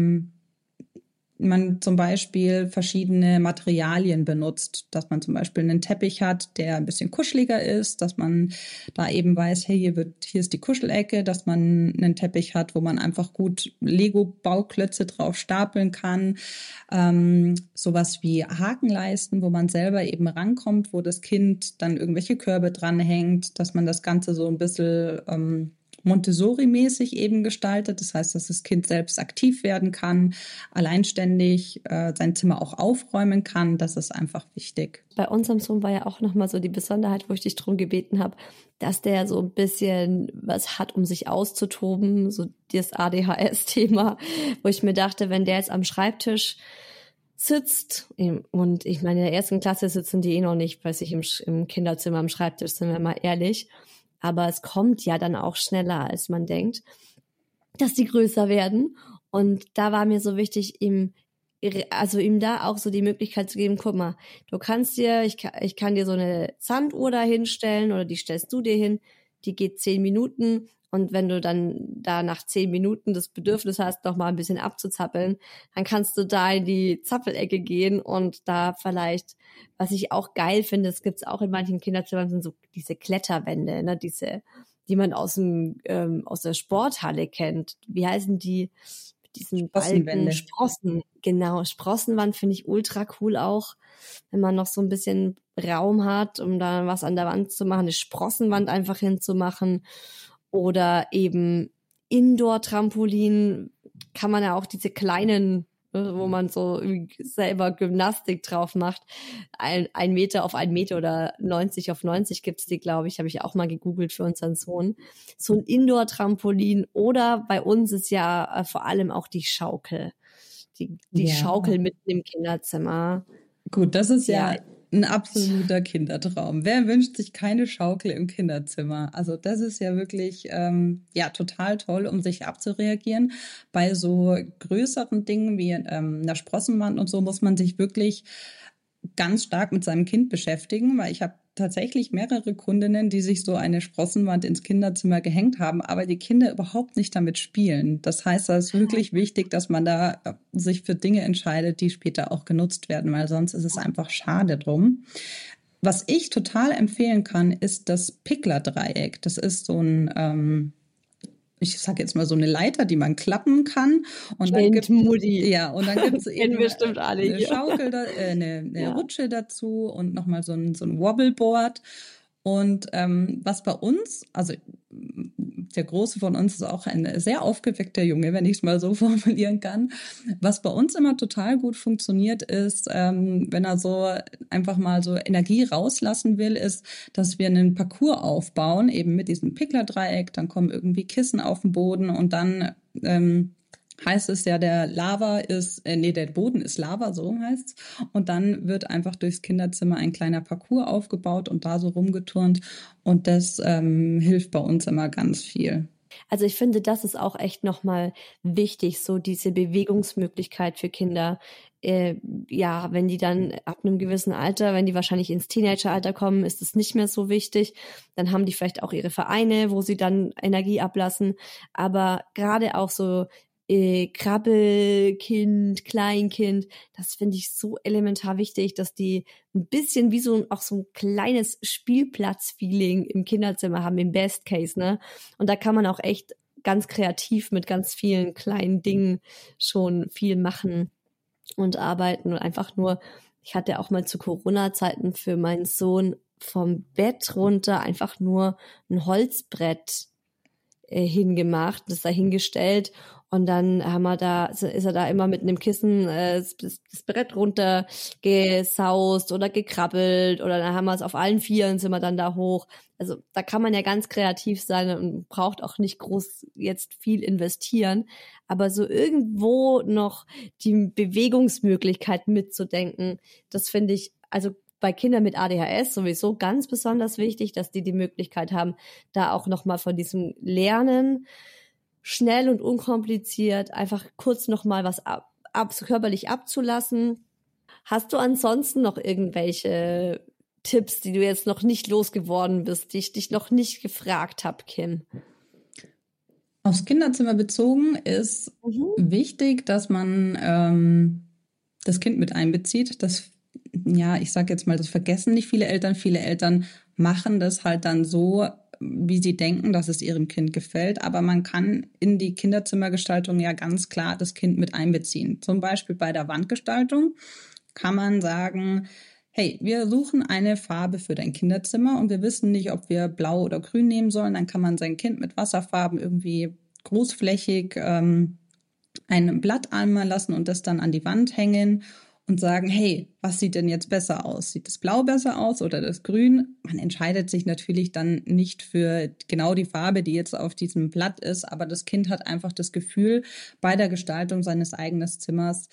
man zum Beispiel verschiedene Materialien benutzt, dass man zum Beispiel einen Teppich hat, der ein bisschen kuscheliger ist, dass man da eben weiß, hey, hier ist die Kuschelecke, dass man einen Teppich hat, wo man einfach gut Lego-Bauklötze drauf stapeln kann, sowas wie Hakenleisten, wo man selber eben rankommt, wo das Kind dann irgendwelche Körbe dranhängt, dass man das Ganze so ein bisschen Montessori-mäßig eben gestaltet. Das heißt, dass das Kind selbst aktiv werden kann, alleinständig sein Zimmer auch aufräumen kann. Das ist einfach wichtig. Bei unserem Sohn war ja auch nochmal so die Besonderheit, wo ich dich drum gebeten habe, dass der so ein bisschen was hat, um sich auszutoben, so das ADHS-Thema, wo ich mir dachte, wenn der jetzt am Schreibtisch sitzt, und ich meine, in der ersten Klasse sitzen die noch nicht bei sich im Kinderzimmer am Schreibtisch, sind wir mal ehrlich. Aber es kommt ja dann auch schneller, als man denkt, dass die größer werden. Und da war mir so wichtig, ihm da auch so die Möglichkeit zu geben, guck mal, du kannst ich kann dir so eine Sanduhr da hinstellen oder die stellst du dir hin, die geht 10 Minuten. Und wenn du dann da nach 10 Minuten das Bedürfnis hast, noch mal ein bisschen abzuzappeln, dann kannst du da in die Zappelecke gehen und da vielleicht, was ich auch geil finde, es gibt's auch in manchen Kinderzimmern, sind so diese Kletterwände, ne, die man aus der Sporthalle kennt. Wie heißen die? Diesen Balken, Sprossen. Genau, Sprossenwand finde ich ultra cool auch, wenn man noch so ein bisschen Raum hat, um da was an der Wand zu machen, eine Sprossenwand einfach hinzumachen. Oder eben Indoor-Trampolin kann man ja auch diese kleinen, wo man so selber Gymnastik drauf macht. 1 Meter auf 1 Meter oder 90 auf 90 gibt's die, glaube ich. Habe ich auch mal gegoogelt für unseren Sohn. So ein Indoor-Trampolin oder bei uns ist ja vor allem auch die Schaukel. Die Schaukel mitten im Kinderzimmer. Gut, das ist ja ein absoluter Kindertraum. Wer wünscht sich keine Schaukel im Kinderzimmer? Also das ist ja wirklich total toll, um sich abzureagieren. Bei so größeren Dingen wie einer Sprossenwand und so muss man sich wirklich ganz stark mit seinem Kind beschäftigen, weil ich habe tatsächlich mehrere Kundinnen, die sich so eine Sprossenwand ins Kinderzimmer gehängt haben, aber die Kinder überhaupt nicht damit spielen. Das heißt, da ist wirklich wichtig, dass man da sich für Dinge entscheidet, die später auch genutzt werden, weil sonst ist es einfach schade drum. Was ich total empfehlen kann, ist das Pickler-Dreieck. Das ist so ein ich sage jetzt mal so eine Leiter, die man klappen kann. Und dann gibt es eben bestimmt alle eine Schaukel, eine Rutsche dazu und nochmal so ein Wobbleboard. Und was bei uns, also Der Große von uns ist auch ein sehr aufgeweckter Junge, wenn ich es mal so formulieren kann. Was bei uns immer total gut funktioniert ist, wenn er so einfach mal so Energie rauslassen will, ist, dass wir einen Parcours aufbauen, eben mit diesem Pickler-Dreieck, dann kommen irgendwie Kissen auf den Boden und dann heißt es ja, der Boden ist Lava, so heißt's. Und dann wird einfach durchs Kinderzimmer ein kleiner Parcours aufgebaut und da so rumgeturnt. Und das hilft bei uns immer ganz viel. Also ich finde, das ist auch echt nochmal wichtig, so diese Bewegungsmöglichkeit für Kinder. Ja, wenn die dann ab einem gewissen Alter, wenn die wahrscheinlich ins Teenageralter kommen, ist es nicht mehr so wichtig. Dann haben die vielleicht auch ihre Vereine, wo sie dann Energie ablassen. Aber gerade auch so Krabbelkind, Kleinkind, das finde ich so elementar wichtig, dass die ein bisschen wie auch so ein kleines Spielplatz-Feeling im Kinderzimmer haben, im Best Case, ne? Und da kann man auch echt ganz kreativ mit ganz vielen kleinen Dingen schon viel machen und arbeiten und einfach nur, ich hatte auch mal zu Corona-Zeiten für meinen Sohn vom Bett runter einfach nur ein Holzbrett hingemacht, das da hingestellt und dann ist er da immer mit einem Kissen das Brett runtergesaust oder gekrabbelt oder dann haben wir es auf allen Vieren, sind wir dann da hoch. Also da kann man ja ganz kreativ sein und braucht auch nicht groß jetzt viel investieren, aber so irgendwo noch die Bewegungsmöglichkeit mitzudenken, das finde ich, also bei Kindern mit ADHS sowieso ganz besonders wichtig, dass die Möglichkeit haben, da auch nochmal von diesem Lernen schnell und unkompliziert einfach kurz nochmal was körperlich abzulassen. Hast du ansonsten noch irgendwelche Tipps, die du jetzt noch nicht losgeworden bist, die ich dich noch nicht gefragt habe, Kim? Aufs Kinderzimmer bezogen ist wichtig, dass man das Kind mit einbezieht. Ich sage jetzt mal, das vergessen nicht viele Eltern. Viele Eltern machen das halt dann so, wie sie denken, dass es ihrem Kind gefällt. Aber man kann in die Kinderzimmergestaltung ja ganz klar das Kind mit einbeziehen. Zum Beispiel bei der Wandgestaltung kann man sagen, hey, wir suchen eine Farbe für dein Kinderzimmer und wir wissen nicht, ob wir blau oder grün nehmen sollen. Dann kann man sein Kind mit Wasserfarben irgendwie großflächig ein Blatt einmal lassen und das dann an die Wand hängen und sagen, hey, was sieht denn jetzt besser aus? Sieht das Blau besser aus oder das Grün? Man entscheidet sich natürlich dann nicht für genau die Farbe, die jetzt auf diesem Blatt ist, aber das Kind hat einfach das Gefühl, bei der Gestaltung seines eigenen Zimmers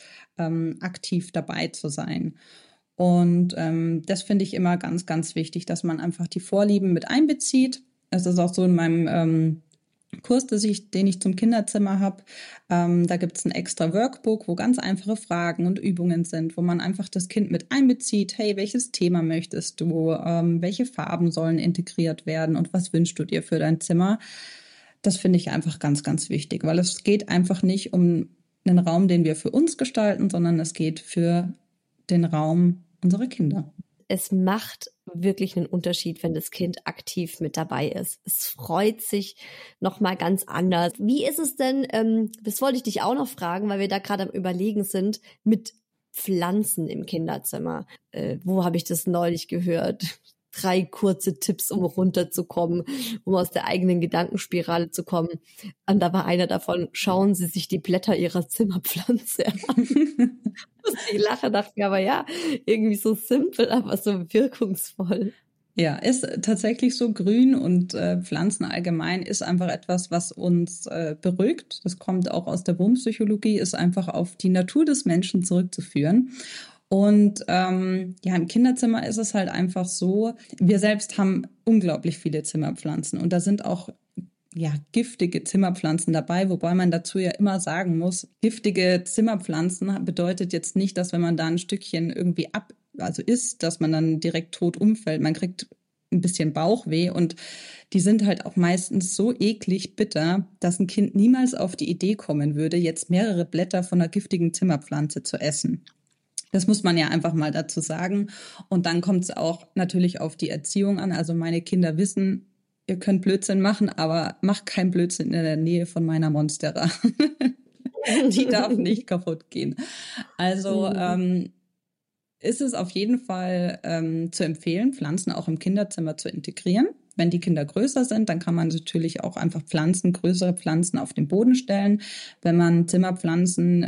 aktiv dabei zu sein. Und das finde ich immer ganz, ganz wichtig, dass man einfach die Vorlieben mit einbezieht. Es ist auch so in meinem Kurs, den ich zum Kinderzimmer habe. Da gibt es ein extra Workbook, wo ganz einfache Fragen und Übungen sind, wo man einfach das Kind mit einbezieht. Hey, welches Thema möchtest du? Welche Farben sollen integriert werden? Und was wünschst du dir für dein Zimmer? Das finde ich einfach ganz, ganz wichtig, weil es geht einfach nicht um einen Raum, den wir für uns gestalten, sondern es geht für den Raum unserer Kinder. Es macht wirklich einen Unterschied, wenn das Kind aktiv mit dabei ist. Es freut sich nochmal ganz anders. Wie ist es denn, das wollte ich dich auch noch fragen, weil wir da gerade am Überlegen sind, mit Pflanzen im Kinderzimmer. Wo habe ich das neulich gehört? 3 kurze Tipps, um runterzukommen, um aus der eigenen Gedankenspirale zu kommen. Und da war einer davon, schauen Sie sich die Blätter Ihrer Zimmerpflanze an. Ich lache, dachte mir aber ja, irgendwie so simpel, aber so wirkungsvoll. Ja, ist tatsächlich so. Grün und Pflanzen allgemein ist einfach etwas, was uns beruhigt. Das kommt auch aus der Wurmpsychologie, ist einfach auf die Natur des Menschen zurückzuführen. Und im Kinderzimmer ist es halt einfach so, wir selbst haben unglaublich viele Zimmerpflanzen und da sind auch giftige Zimmerpflanzen dabei, wobei man dazu ja immer sagen muss, giftige Zimmerpflanzen bedeutet jetzt nicht, dass wenn man da ein Stückchen irgendwie isst, dass man dann direkt tot umfällt. Man kriegt ein bisschen Bauchweh und die sind halt auch meistens so eklig bitter, dass ein Kind niemals auf die Idee kommen würde, jetzt mehrere Blätter von einer giftigen Zimmerpflanze zu essen. Das muss man ja einfach mal dazu sagen. Und dann kommt es auch natürlich auf die Erziehung an. Also meine Kinder wissen, ihr könnt Blödsinn machen, aber macht keinen Blödsinn in der Nähe von meiner Monstera. Die darf nicht kaputt gehen. Also ist es auf jeden Fall zu empfehlen, Pflanzen auch im Kinderzimmer zu integrieren. Wenn die Kinder größer sind, dann kann man natürlich auch einfach größere Pflanzen auf den Boden stellen. Wenn man Zimmerpflanzen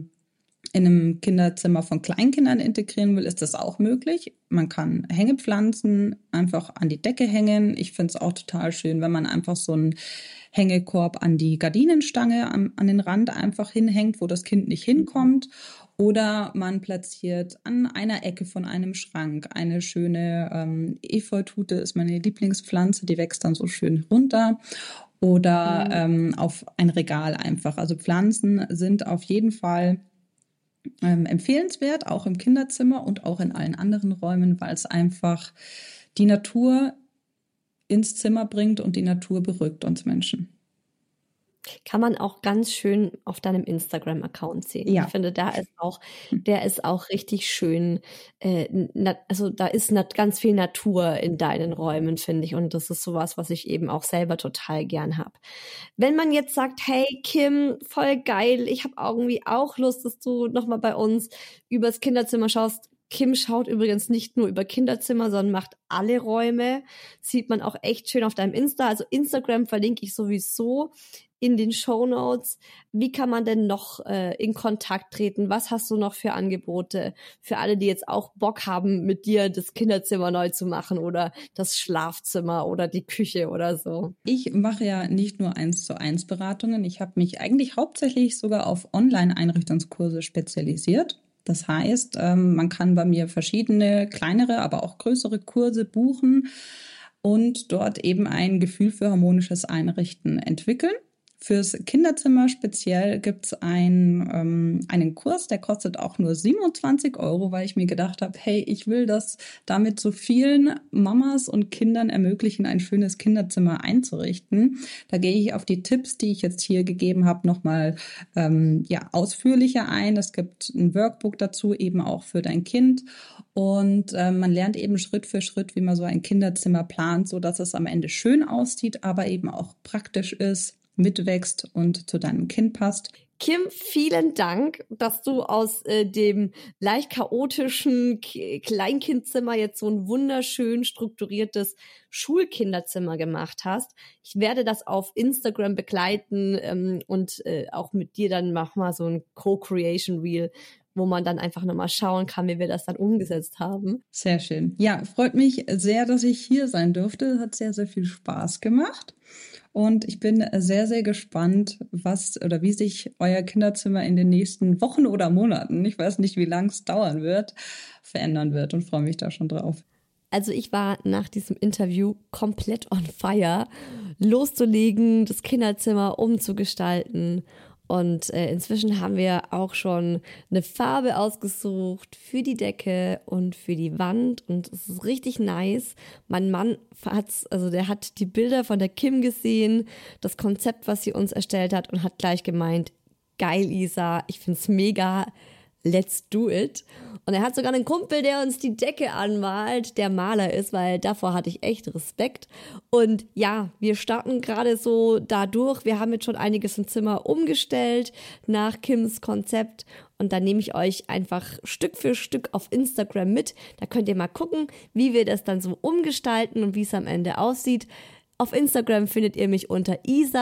in einem Kinderzimmer von Kleinkindern integrieren will, ist das auch möglich. Man kann Hängepflanzen einfach an die Decke hängen. Ich finde es auch total schön, wenn man einfach so einen Hängekorb an die Gardinenstange an den Rand einfach hinhängt, wo das Kind nicht hinkommt. Oder man platziert an einer Ecke von einem Schrank eine schöne Efeutute, ist meine Lieblingspflanze, die wächst dann so schön runter. Oder auf ein Regal einfach. Also Pflanzen sind auf jeden Fall empfehlenswert, auch im Kinderzimmer und auch in allen anderen Räumen, weil es einfach die Natur ins Zimmer bringt und die Natur beruhigt uns Menschen. Kann man auch ganz schön auf deinem Instagram-Account sehen. Ja. Ich finde, der ist auch richtig schön. Also da ist ganz viel Natur in deinen Räumen, finde ich. Und das ist sowas, was ich eben auch selber total gern habe. Wenn man jetzt sagt, hey Kim, voll geil, ich habe irgendwie auch Lust, dass du nochmal bei uns übers Kinderzimmer schaust. Kim schaut übrigens nicht nur über Kinderzimmer, sondern macht alle Räume. Sieht man auch echt schön auf deinem Insta. Also Instagram verlinke ich sowieso in den Shownotes. Wie kann man denn noch in Kontakt treten? Was hast du noch für Angebote für alle, die jetzt auch Bock haben, mit dir das Kinderzimmer neu zu machen oder das Schlafzimmer oder die Küche oder so? Ich mache ja nicht nur 1:1 Beratungen. Ich habe mich eigentlich hauptsächlich sogar auf Online-Einrichtungskurse spezialisiert. Das heißt, man kann bei mir verschiedene kleinere, aber auch größere Kurse buchen und dort eben ein Gefühl für harmonisches Einrichten entwickeln. Fürs Kinderzimmer speziell gibt es einen Kurs, der kostet auch nur 27 €, weil ich mir gedacht habe, hey, ich will das damit so vielen Mamas und Kindern ermöglichen, ein schönes Kinderzimmer einzurichten. Da gehe ich auf die Tipps, die ich jetzt hier gegeben habe, nochmal ausführlicher ein. Es gibt ein Workbook dazu, eben auch für dein Kind. Und man lernt eben Schritt für Schritt, wie man so ein Kinderzimmer plant, so dass es am Ende schön aussieht, aber eben auch praktisch ist, mitwächst und zu deinem Kind passt. Kim, vielen Dank, dass du aus dem leicht chaotischen Kleinkindzimmer jetzt so ein wunderschön strukturiertes Schulkinderzimmer gemacht hast. Ich werde das auf Instagram begleiten und auch mit dir dann mal so ein Co-Creation Reel, wo man dann einfach nochmal schauen kann, wie wir das dann umgesetzt haben. Sehr schön. Ja, freut mich sehr, dass ich hier sein durfte. Hat sehr, sehr viel Spaß gemacht. Und ich bin sehr, sehr gespannt, wie sich euer Kinderzimmer in den nächsten Wochen oder Monaten, ich weiß nicht, wie lange es dauern wird, verändern wird und freue mich da schon drauf. Also ich war nach diesem Interview komplett on fire, loszulegen, das Kinderzimmer umzugestalten. Und inzwischen haben wir auch schon eine Farbe ausgesucht für die Decke und für die Wand. Und es ist richtig nice. Mein Mann der hat die Bilder von der Kim gesehen, das Konzept, was sie uns erstellt hat und hat gleich gemeint, geil Isa, ich find's mega, let's do it. Und er hat sogar einen Kumpel, der uns die Decke anmalt, der Maler ist, weil davor hatte ich echt Respekt. Und ja, wir starten gerade so dadurch. Wir haben jetzt schon einiges im Zimmer umgestellt nach Kims Konzept. Und dann nehme ich euch einfach Stück für Stück auf Instagram mit. Da könnt ihr mal gucken, wie wir das dann so umgestalten und wie es am Ende aussieht. Auf Instagram findet ihr mich unter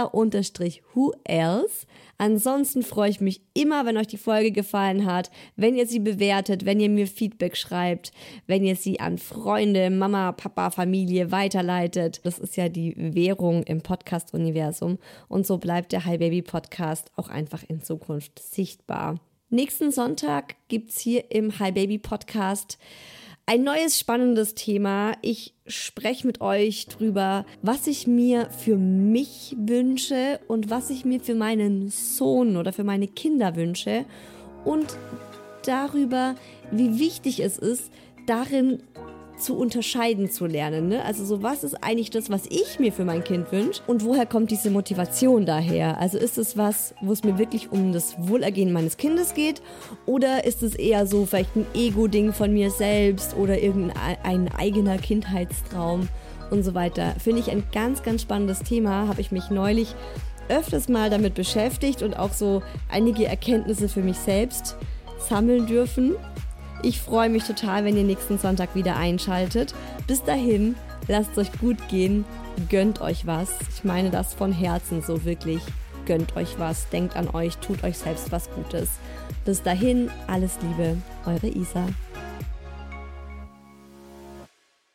isa_whoelse. Ansonsten freue ich mich immer, wenn euch die Folge gefallen hat, wenn ihr sie bewertet, wenn ihr mir Feedback schreibt, wenn ihr sie an Freunde, Mama, Papa, Familie weiterleitet. Das ist ja die Währung im Podcast-Universum. Und so bleibt der Hi Baby Podcast auch einfach in Zukunft sichtbar. Nächsten Sonntag gibt's hier im Hi Baby Podcast ein neues spannendes Thema. Ich spreche mit euch drüber, was ich mir für mich wünsche und was ich mir für meinen Sohn oder für meine Kinder wünsche und darüber, wie wichtig es ist, darin zu unterscheiden zu lernen. Ne? Also so, was ist eigentlich das, was ich mir für mein Kind wünsche und woher kommt diese Motivation daher? Also ist es was, wo es mir wirklich um das Wohlergehen meines Kindes geht oder ist es eher so vielleicht ein Ego-Ding von mir selbst oder irgendein eigener Kindheitstraum und so weiter? Finde ich ein ganz, ganz spannendes Thema, habe ich mich neulich öfters mal damit beschäftigt und auch so einige Erkenntnisse für mich selbst sammeln dürfen. Ich freue mich total, wenn ihr nächsten Sonntag wieder einschaltet. Bis dahin, lasst es euch gut gehen, gönnt euch was. Ich meine das von Herzen so wirklich. Gönnt euch was, denkt an euch, tut euch selbst was Gutes. Bis dahin, alles Liebe, eure Isa.